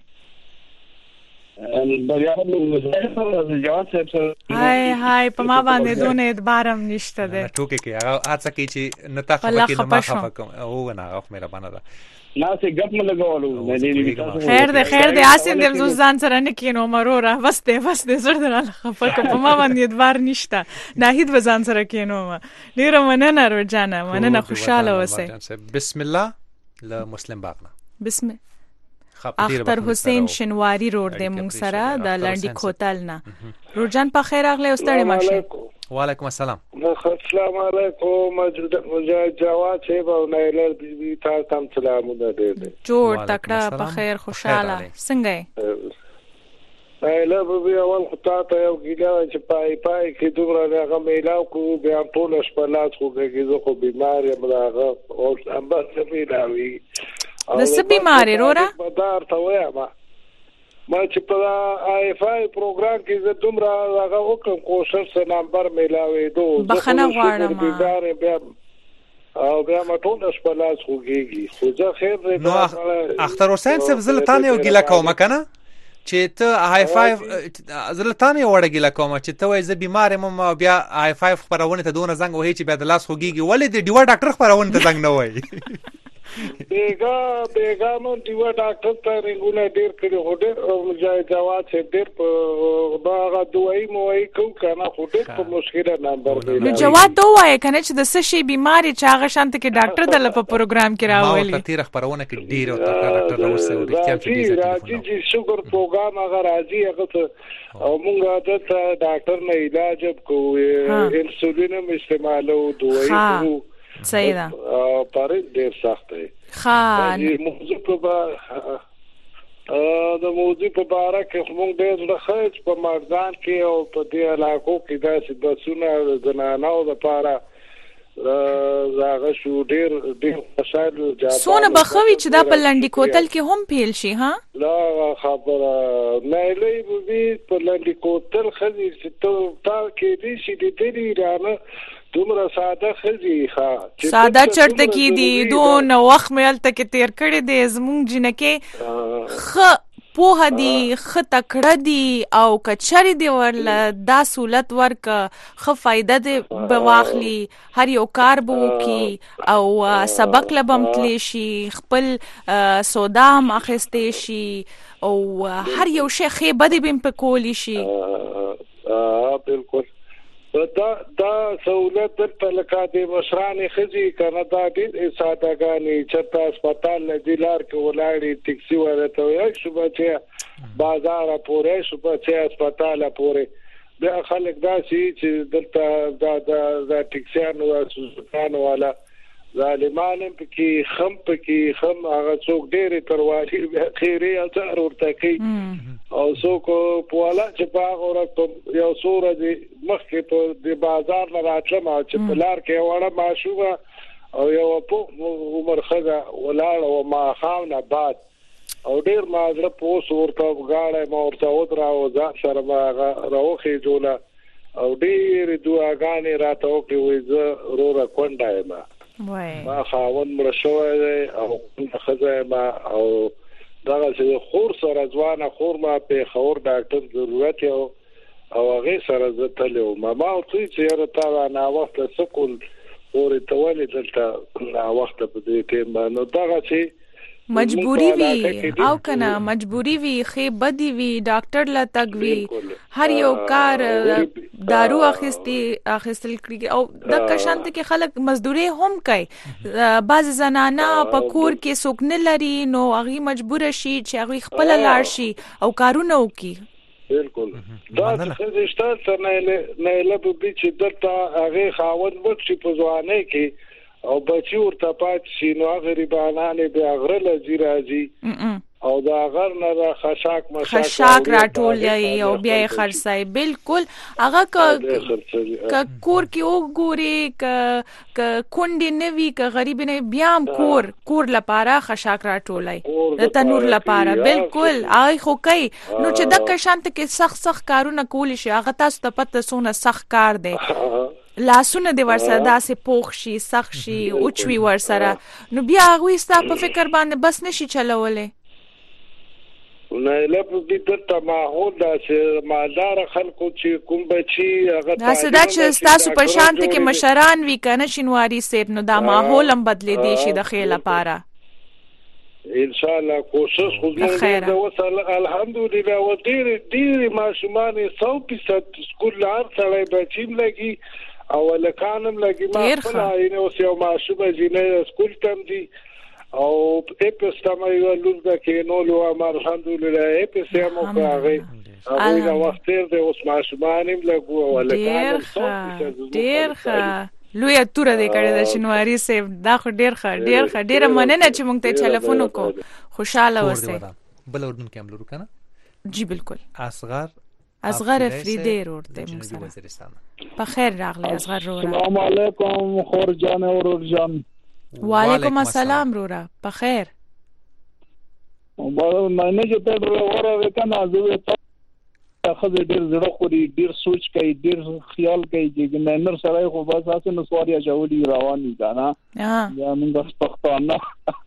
هاي په ما باندې دونه اعتبارم نشته ده ټوکې کې هغه اڅ کې چې نتا خبر کې ما خفقم او نه غف مې ربانه ده نه سه ګپ مې لګولو خیر دې اسیم دې زوزان سره نه کینو مرورا وسته زړه درال خفقم په ما باندې اعتبار نشته ناهید وزان سره کینو ما ډیر مننه روجانه مننه خوشاله اوسه. بسم الله لمسلم باغنا بسم اختر حسین شنواری روډ د مونږ سره د لانډي کوتل نه روجان په خیر اغله استړی ماشه. وعلیکم السلام. السلام علیکم مجاهد جواد صاحب او نایلر بي تاسو ته سلامونه دې جوړ تکړه په خیر خوشاله څنګه نایلر بي اول خطا ته یو ګیلا چې پای کې دومره هغه میلاو کو بیا ټول شپه لاس خو کې زه خو بیمار یم هغه او هم بس میلاوي د څه بیماری رورا بدار ته وایم ما چې په آی فای پروګرام کې زه دومره هغه وکم کوشش سره نمبر میلاوي دوه بخنه غواړم او بیا ما ټول شپه لاس خوږیږي خو ځه خیر دې نو اختر حسین صاحب زلتانه یو ګیلا کوم کنه چې ته های فایو زلتانه وړه ګیلا کوم چې ته وای زه بیمار یم بیا های فایو خبرونه ته دونه زنګ وهي چې بیا د لاس خوږیږي ولې د ډیوا ډاکټر خبرونه ته زنګ نه وای بیگا نو دیو ډاکټر ته رنګونه ډیر کړي هډه مجاهد جواد چې ډیر په باغ دوی موي کو کنه هډه په مشکله نمبر دی نو جواد دوه کنه چې د څه شي بیماری چې هغه شانت کې ډاکټر دل په پروګرام کې راولي ما تیر خبرونه کې ډیر او ډاکټر راوسه او احتیاط دي چې شوګر پروګرام هغه راځي هغه او مونږه د ډاکټر نه علاج کوو انسولین استعمالو دوی کوو صحیح ده پاره ډیر سخت دی خان موضوع په د موضوع په اړه کې موږ ډېر راخېج په مردان کې او په دې علاقو کې داسې بسونه زنانو لپاره زاغه شو ډېر مسائل سونه بخوي چې دا په لنډی کوتل کې هم پیل شي ها لا خبره نه لې به په لنډی کوتل خزي چې تا کې دي چې دې رانه دومره ساده خزي ها ساده چرته کې دي دون وخت مې الته کې تیر کړی دی زمونږ جنکه خ پوها دی خ تکړه دی او کچری دی ورله دا سہولت ورک خ فائدہ دی بواخلی هر یو کار بو کی او سبق لبم تلی شي خپل سودا ماخسته شي او هر یو شی خې بدی بم په کولی شي بالکل دا سہولت په لکه د مشرانې خزي کنه دا د سادهګانی چرته هسپتال لدیلار کې ولاړی ټیکسي ورته یو صبح چې بازار پورې صبح چې هسپتال پورې بیا خلک دا چې دلته دا ټیکسیانو او سوزکانو والا ظالمان پکې خم هغه څوک ډېر تروالي بیا خیري اثر ورته کوي او څوک په والا چې باغ ورته یو سوره دی مخکې په د بازار نه راتلم چې په لار کې وړه ماشومه او یو په عمر خزه ولاړ او ما خاونه بعد او ډېر مازره پوس ورته غاړه ما ورته ودرا او ځان سره ما راوخي جوړه او ډېر دعاګانې راته وکړي وې زه رورا کونډه ما ما خاون مړ شوی دی او خزه ما او دغه چې خور سره ځوانه خور ما په خور ډاکټر ضرورت او هغه سره زتلو ما او چې یاره تا نه وخت سکول اورې تولې دلته نه وخت په دې ټیم باندې دغه چې مجبوری وی او کنه مجبوری وی خې بدی وی ډاکټر لا تک وی هر یو کار دارو اخیستل کړي او د کشانت کې خلک مزدوري هم کوي بعض زنانا په کور کې څوک نه لري نو هغه مجبور شي چې هغه خپل لاړ شي او کارونه وکړي بالکل دا څه شته نه له به چې دلته هغه خاوند وڅ په ځواني کې او بچی ورته پات شي نو غریبانانه به غره لذي راځي او دا غر نه خشاک راټول او بیا خرڅای بالکل هغه ک کور کې او ګوري ک کونډې نوي ک غریب نه بیا کور لپاره خشاک راټولای د تنور لپاره بالکل آی خو کوي نو چې د کشانت کې سخت کارونه کولی شي هغه تاسو ته پته سونه سخت کار دی لاسونه د ورسره داسې پوخ شي سخت شي اوچوي ورسره نو بیا هغه ستا په فکر باندې بس نشي چلولې نه لپاره دې ته ماحول داسې مالدار خلکو چې کوم بچي هغه داسې دا چې تاسو په شانت کې مشران وی کنه شینواری سیب نو دا ماحول هم بدلې دي شي د خیر لپاره ان شاء الله کوشش کوم وصل الحمدلله و ډیر ماشومان 100% سکول لار سره بچیم لګي او لکانم لګي ما خپل عینه او سیو ماشومه جنې سکول تم دي او اپستمه یو لږه کې نو لو الحمدلله اپستمه کوي او دا وخت دې اوس ماشومانم لګو او لکانم ډیر ښه لوی اتوره دې کړې د شینواری سیف دا خو ډیر مننه چې مونږ ته ټلیفون وکړو خوشاله اوسئ بل اردن کې عملو کنه جی بالکل اصغر افریدی ورته موږ سره په خیر راغلی اصغر رورا السلام علیکم خور جان او رور جان وعلیکم السلام رورا په خیر نه چې ته ورا وکنه زه خزه ډیر زړه خوري ډیر سوچ کوي ډیر خیال کوي چې نن سره خو بس تاسو نو سواریا جوړي رواني کانا یا موږ پښتانه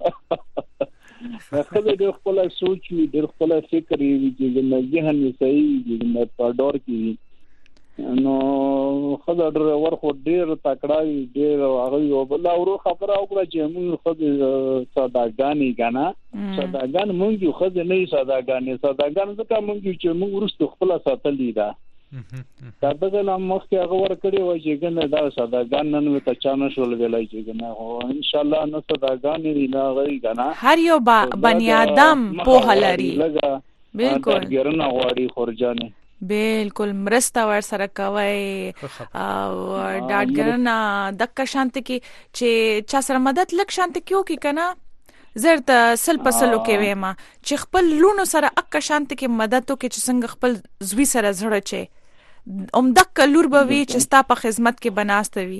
خزه ډیر خپل سوچ ډیر خپل فکر وي چې نه ذهن یې صحیح دي نه پډور کی نو خزه ډیر ورخو ډیر تکړه ډیر هغه یو بل اورو خبره وکړه چې موږ خزه سادهګانی کانا سادهګان موږ خزه نه سادهګان ځکه موږ چې موږ ورستو خپل ساتلې ده دا څنګه مخکې هغه ور کړی و چې ګنه دا سادهګان نن مې ته چانه شول ویلای چې ګنه هو ان شاء الله نو سادهګان نه غوي کنه هر یو بنی آدم په هلري بالکل ګرنه غواړي خورجانه بالکل مرسته ور سره کوي او ډاډګرنا دک شانت کې چې چا سره مدد لک شانت کیو کی کنه زرت سل پسلو کې وېما چې خپل لونو سره اک شانت کې مدد تو کې چې څنګه خپل زوی سره زړه چې دک لور به وی چې ستا په خدمت کې بناستوي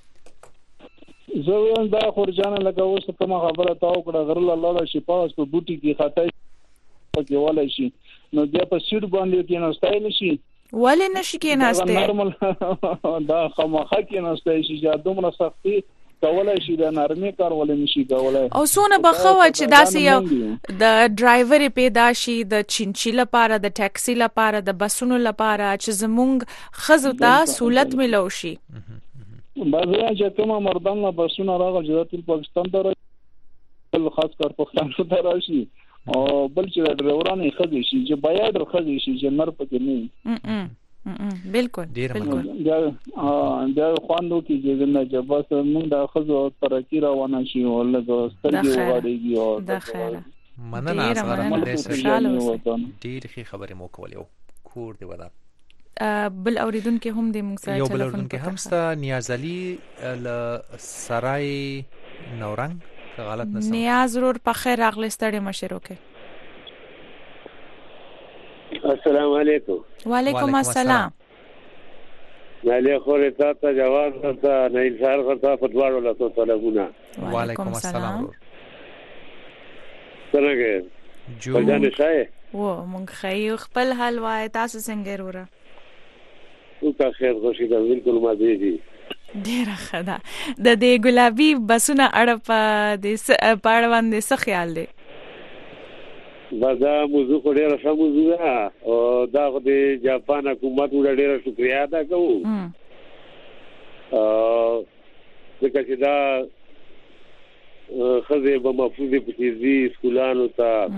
زه ویم دا خورجانه لکه اوس کومه خبره تاو کړه غره الله شفا اوس په بوټي کې خطای پکې ولای شي نو بیا په سیټ باندې کې نه ستایل شي ولې نشي کې نهسته نورمال دا خامخا کې نه ستایي شي چې دومره سختي کولای شي د نرمي کار ولې نشي کولای او سونه بخوا چې داسې یو د ډرایور پیدا شي د چینچی لپاره د ټاکسي لپاره د بسونو لپاره چې زمونږ خزو ته سہولت ملو شي بعضی چې کومه مردان لا بسونه راغلي چې ټول پاکستان ته راځي خاص کار پښتون ته راشي او بل چې ډرایورانه خزي شي چې باید خزي شي چې نر پکې نه بالکل بالکل دا خواندو کې چې نه چې بس موږ د خزو ترقی روانه شي او لږ سترګې وغړېږي او د خیره مننه سره مدرسه ډېر ښه خبرې مو کولې کور دی ودا بل اوریدونکو هم د موږ سره یو بل اوریدونکو هم ستا نیاز علي ل سرای نورنګ غلط نسم نیاز ضرور په خیر راغلی ستړي مشرو کې السلام علیکم وعلیکم السلام مالې خورې تاسو جواب ورته نه انشاء الله فتواړو له تاسو طلبونه وعلیکم السلام څنګه جو ځان شای و مونږ خیر خپل حال وای تاسو څنګه وروره او کا خیر خوشی ده بالکل مزه دي ډیره خدا د دې ګلابي بسونه اړه په دې پاړه باندې څه خیال دی دا موضوع ډیره ښه موضوع ده او دا د جاپان حکومت ډیره شکریا ادا کوو ځکه چې دا خزه به مفروض پېږي سکولانو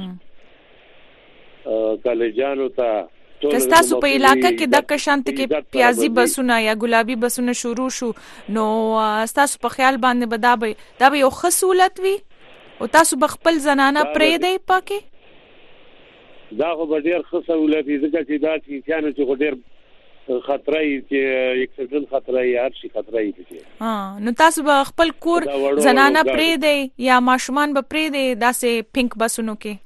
ته کالجانو ته کستاسو په علاقې کې د کشانت کې پیازي بسونه یا ګلابي بسونه شروع شو نو تاسو په خیال باندې دا به یو خصولت وي او تاسو بخپل زنانه پرې دی پکې دا خو ډېر خصولت دي ځکه چې دا چې ډېر خطرای چې اکسیډنټ خطرای هر شي خطرای دي نو تاسو بخپل کور زنانه پرې دی یا ماشومان به پرې دی داسې پینک بسونو کې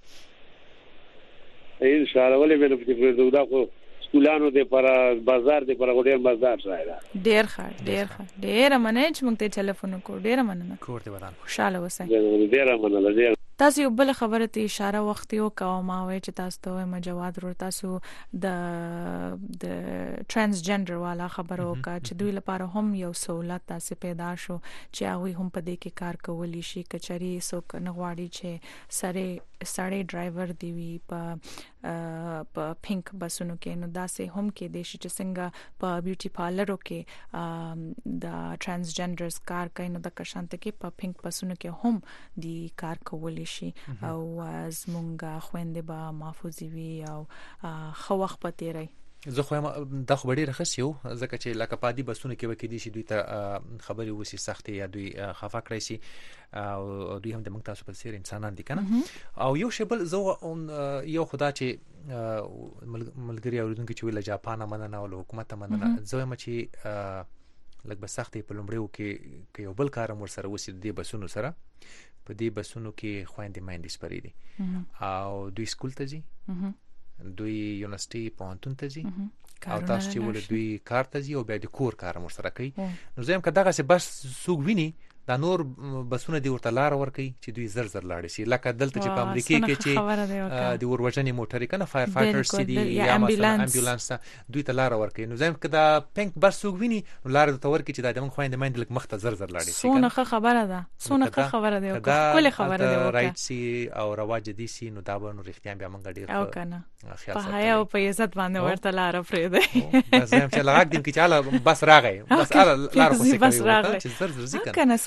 ان شاء الله ولې به په دا خو سکولانو د پر بازار د پر ډېر مزدار شایدا ډېر مننه چې موږ ته ټلیفون وکړو ډېر مننه کور دې ودان خوشاله اوسئ ډېر مننه تاسو یو بل خبره ته اشاره وخت یو کوم او چې تاسو ته مجواد ور تاسو د ترانسجندر والا خبرو کا چې دوی لپاره هم یو سہولت تاسو پیدا شو چې هغه هم په دې کې کار کولی شي کچري څوک نغواړي چې سړی ډرایور دی وی په پینک بسونو کې نو داسې هم کې د شي چې څنګه په بیوټي پارلرو کې د ترانسجندرز کار کوي نو د کشانت کې په پینک بسونو کې هم دی کار کولی شي او زمونږ خويندې به محفوظ وي او خو وخت پاتې زه خو د خو ډېر خص یو ځکه چې لکه پادي بسونه کې وکړي شي دوی ته خبري وسی سختي یا دوی خفا کړی شي او دوی هم د موږ تاسو په څیر انسانان دي کنه او یو شبل زه یو خدا چې ملګری اوریدونکو چې ویل جاپان مننه او حکومت مننه زه هم چې لکه به سختي په لومړیو کې یو بل کارم ور سره وسی د بسونو سره په دې بسونو کې خويندې مېندې سپری دي او دوی سکول ته ځي دوی یونیورسيټي پوهنتون ته ځي او تاسو چې ول دوی کار ته ځي او بیا د کور کار مر سره کوي نو زه هم کداغه سه بس سوق ویني دا نور بسونه دی ورته لار ور کوي چې دوی زر لاړ شي لکه دلته چې په امریکا کې چې د وروجنې موټرې کنه فایر فایټرز سي دي یا مثلا امبولانس دوی ته لار ور کوي نو زم کدا پینک بس سوق ویني لار د تور کې چې د دمن خويند مند لک مخته زر لاړ شي سونه خبره ده سونه خبره ده کله خبره ده رائټ سي او رواج دي سي نو دا ونه رښتیا بیا مونږ ډیر او کنه په حیا او په عزت باندې ورته لار فرې ده بس زم چې لاګ دم کې چاله بس راغی بس لار خو سي کوي چې زر زر کنه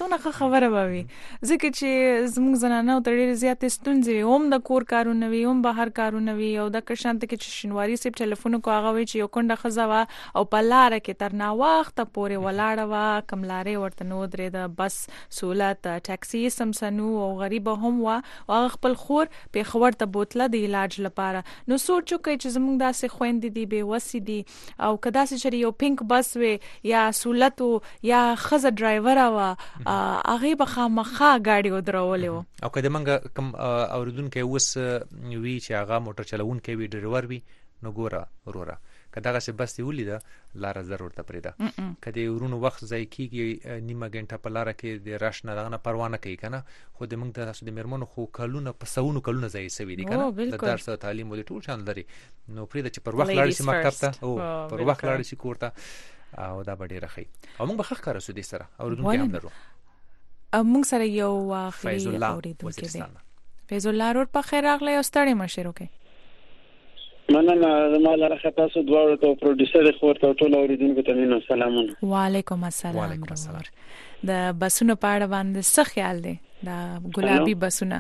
څونه خبره وي ځکه چې زموږ زنانه تر ډېر زیات ستونزې هم د کور کارونه وي هم بهر کارونه وي او د کشانت کې چې شینواری سپ ټلیفون کو هغه وی چې یو کونډه خزوا او په لار کې تر نا وخت پورې ولاړه وا کملارې ورته نو درې د بس سہولت ټاکسي سمسنو او غریب هم وا او خپل خور په خبر ته بوتله د علاج لپاره نو سوچو کې چې زموږ داسې خويندې دي به وسی دي او کدا چې یو پینک بس وي یا سہولت یا خزه ډرایور وا هغه به خامخا گاډي ودرولې او کله منګه کم اوردونکو وس وی چې هغه موټر چلوونکی وی ډرایور وی نو ګوره وروره کداغه چې بس دی ولیدا لار ضرورت پرېدا کدی ورونو وخت ځای کیږي نیمه غنټه په لار کې د راشنه دغه پروانه کوي کنه خو د موږ د مرمنو خو کلونه په سونو کلونه ځای سوي دي کنه د درس او تعلیم ولې ټول شان لري نو پرېدا چې پر وخت لاړ شي مکتب ته او پر وخت لاړ شي کور ته او دا به ډیر ښه او موږ به ښه کار وسو دي سره اوردونکو هم درو موږ سره یو اخري اوریدونکو دی فیض الله رور په خیر راغلی او ستړي مشرو کې مننه زموږ لپاره تاسو دواړو ته پروډوسر خور ته ټول اوریدونکو ته مینه سلامونه وعلیکم السلام د بسونو په اړه باندې څه خیال دی دا ګلابي بسونه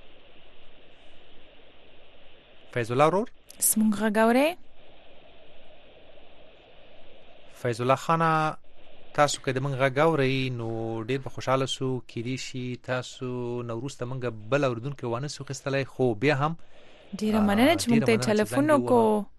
فیض الله رور سمغه غاوري فیض الله خان تاسو کې د منغه غاوري نو ډیر په خوشاله سو کېدی شي تاسو نو وروسته منغه بل اوردونکو وانه سو خستلای خو بیا هم ډیره مننه چې موږ ته ټلیفون کو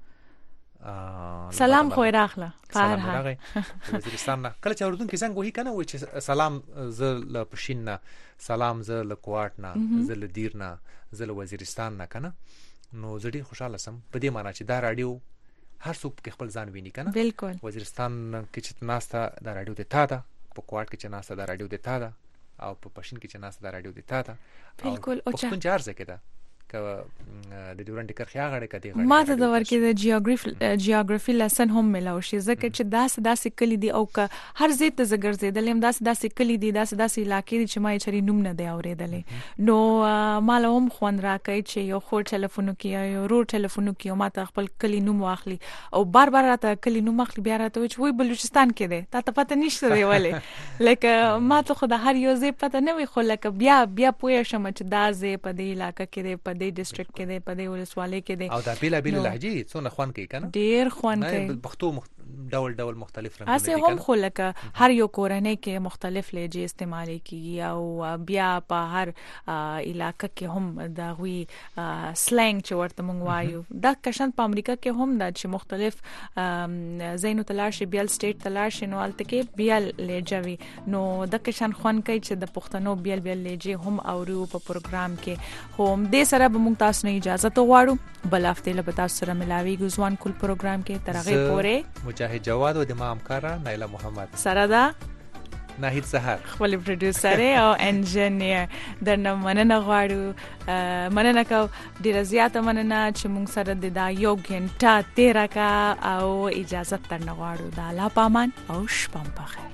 سلام خو راخله سلام راغی وزیرستان نه کله چې اوردونکو څنګه وਹੀ کنه و چې سلام ز ل پښین نه سلام ز ل کوارټ نه ز ل دیر نه ز ل وزیرستان نه کنه نو زړی خوشاله سم په دې معنی چې دا رادیو هر څوک په خپل ځان ویني کنه بالکل وزیرستان کې چې ناستا دا رادیو د تا ده په کوارټ کې چې ناستا دا رادیو د تا ده او په پښین کې چې ناستا دا رادیو د تا ده بالکل او چې پنځار ځکه ده د ډیورنډ کرخیا غړې کدي ما ته د ورکې د جیوګرافي لسن هم ملاو شي ځکه چې داسې کلی دی او که هر ځای ته زګرځیدل هم داسې کلی دی داسې علاقې دي چې ما یې چری نوم نه دی اورېدلې نو مال هم خوان راکې چې یو خور ټلیفون کې یو رو ټلیفون کې ما ته خپل کلی نوم واخلي او بار راته کلی نوم اخلي بیا راته چې وای بلوچستان کې دی تا ته پته نشته دی ولې لکه ما ته خو د هر یو ځای پته نه وي خو لکه بیا پوهه شم چې دا ځای په دې علاقې کې دی په دې ډیسټریکټ کې دی په دې ولسوالۍ کې دی او دا بیل لهجې څونه خوان کوي کنه ډیر خوان کوي پښتو ډول مختلف رنگونه دي کنه هم خو لکه هر یو کورنۍ کې مختلف لهجې استعمالي کیږي او بیا په هر علاقې کې هم دا غوي سلنګ چې ورته مونږ وایو دا کشن په امریکا کې هم دا چې مختلف زینو تلاشي بیل سټیټ تلاشي نو الته کې بیل لهجوي نو د کشن خوان کوي چې د پښتنو بیل لهجې هم اورو په پروګرام کې هم دې سره به مونږ تاسو نه اجازه تو غواړو بل هفته له تاسو سره ملاوي ګوزوان کول پروګرام کې ترغه پورې مجاهد جواد او د ما همکارا نایلا محمد سره دا ناهید سحر خپل پروډوسر او انجینیر درنه مننه غواړو مننه کو ډیر زیاته مننه چې مونږ سره د دا یو غنټه 13 کا او اجازه ترنه غواړو د الله پامان او شپه په خیر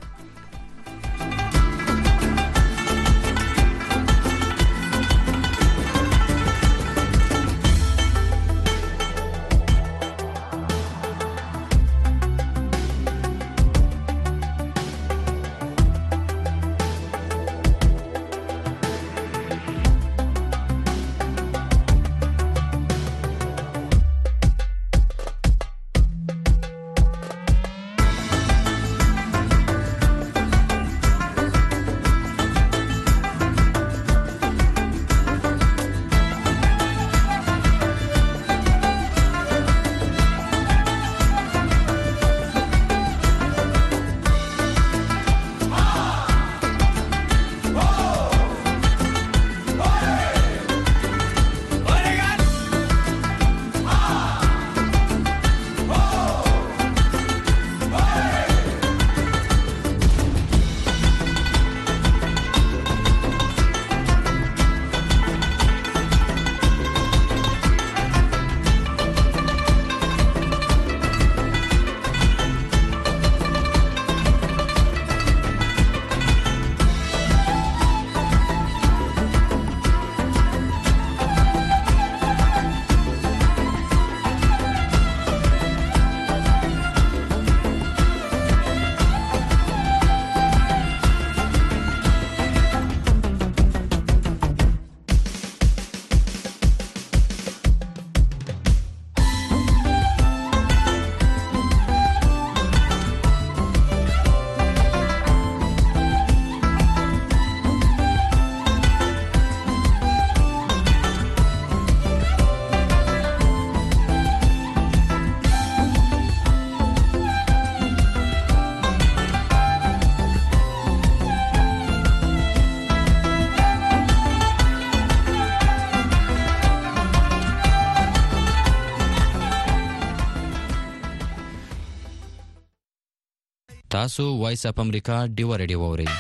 تاسو وایس اپ امریکا ډیو ریډیو اورئ.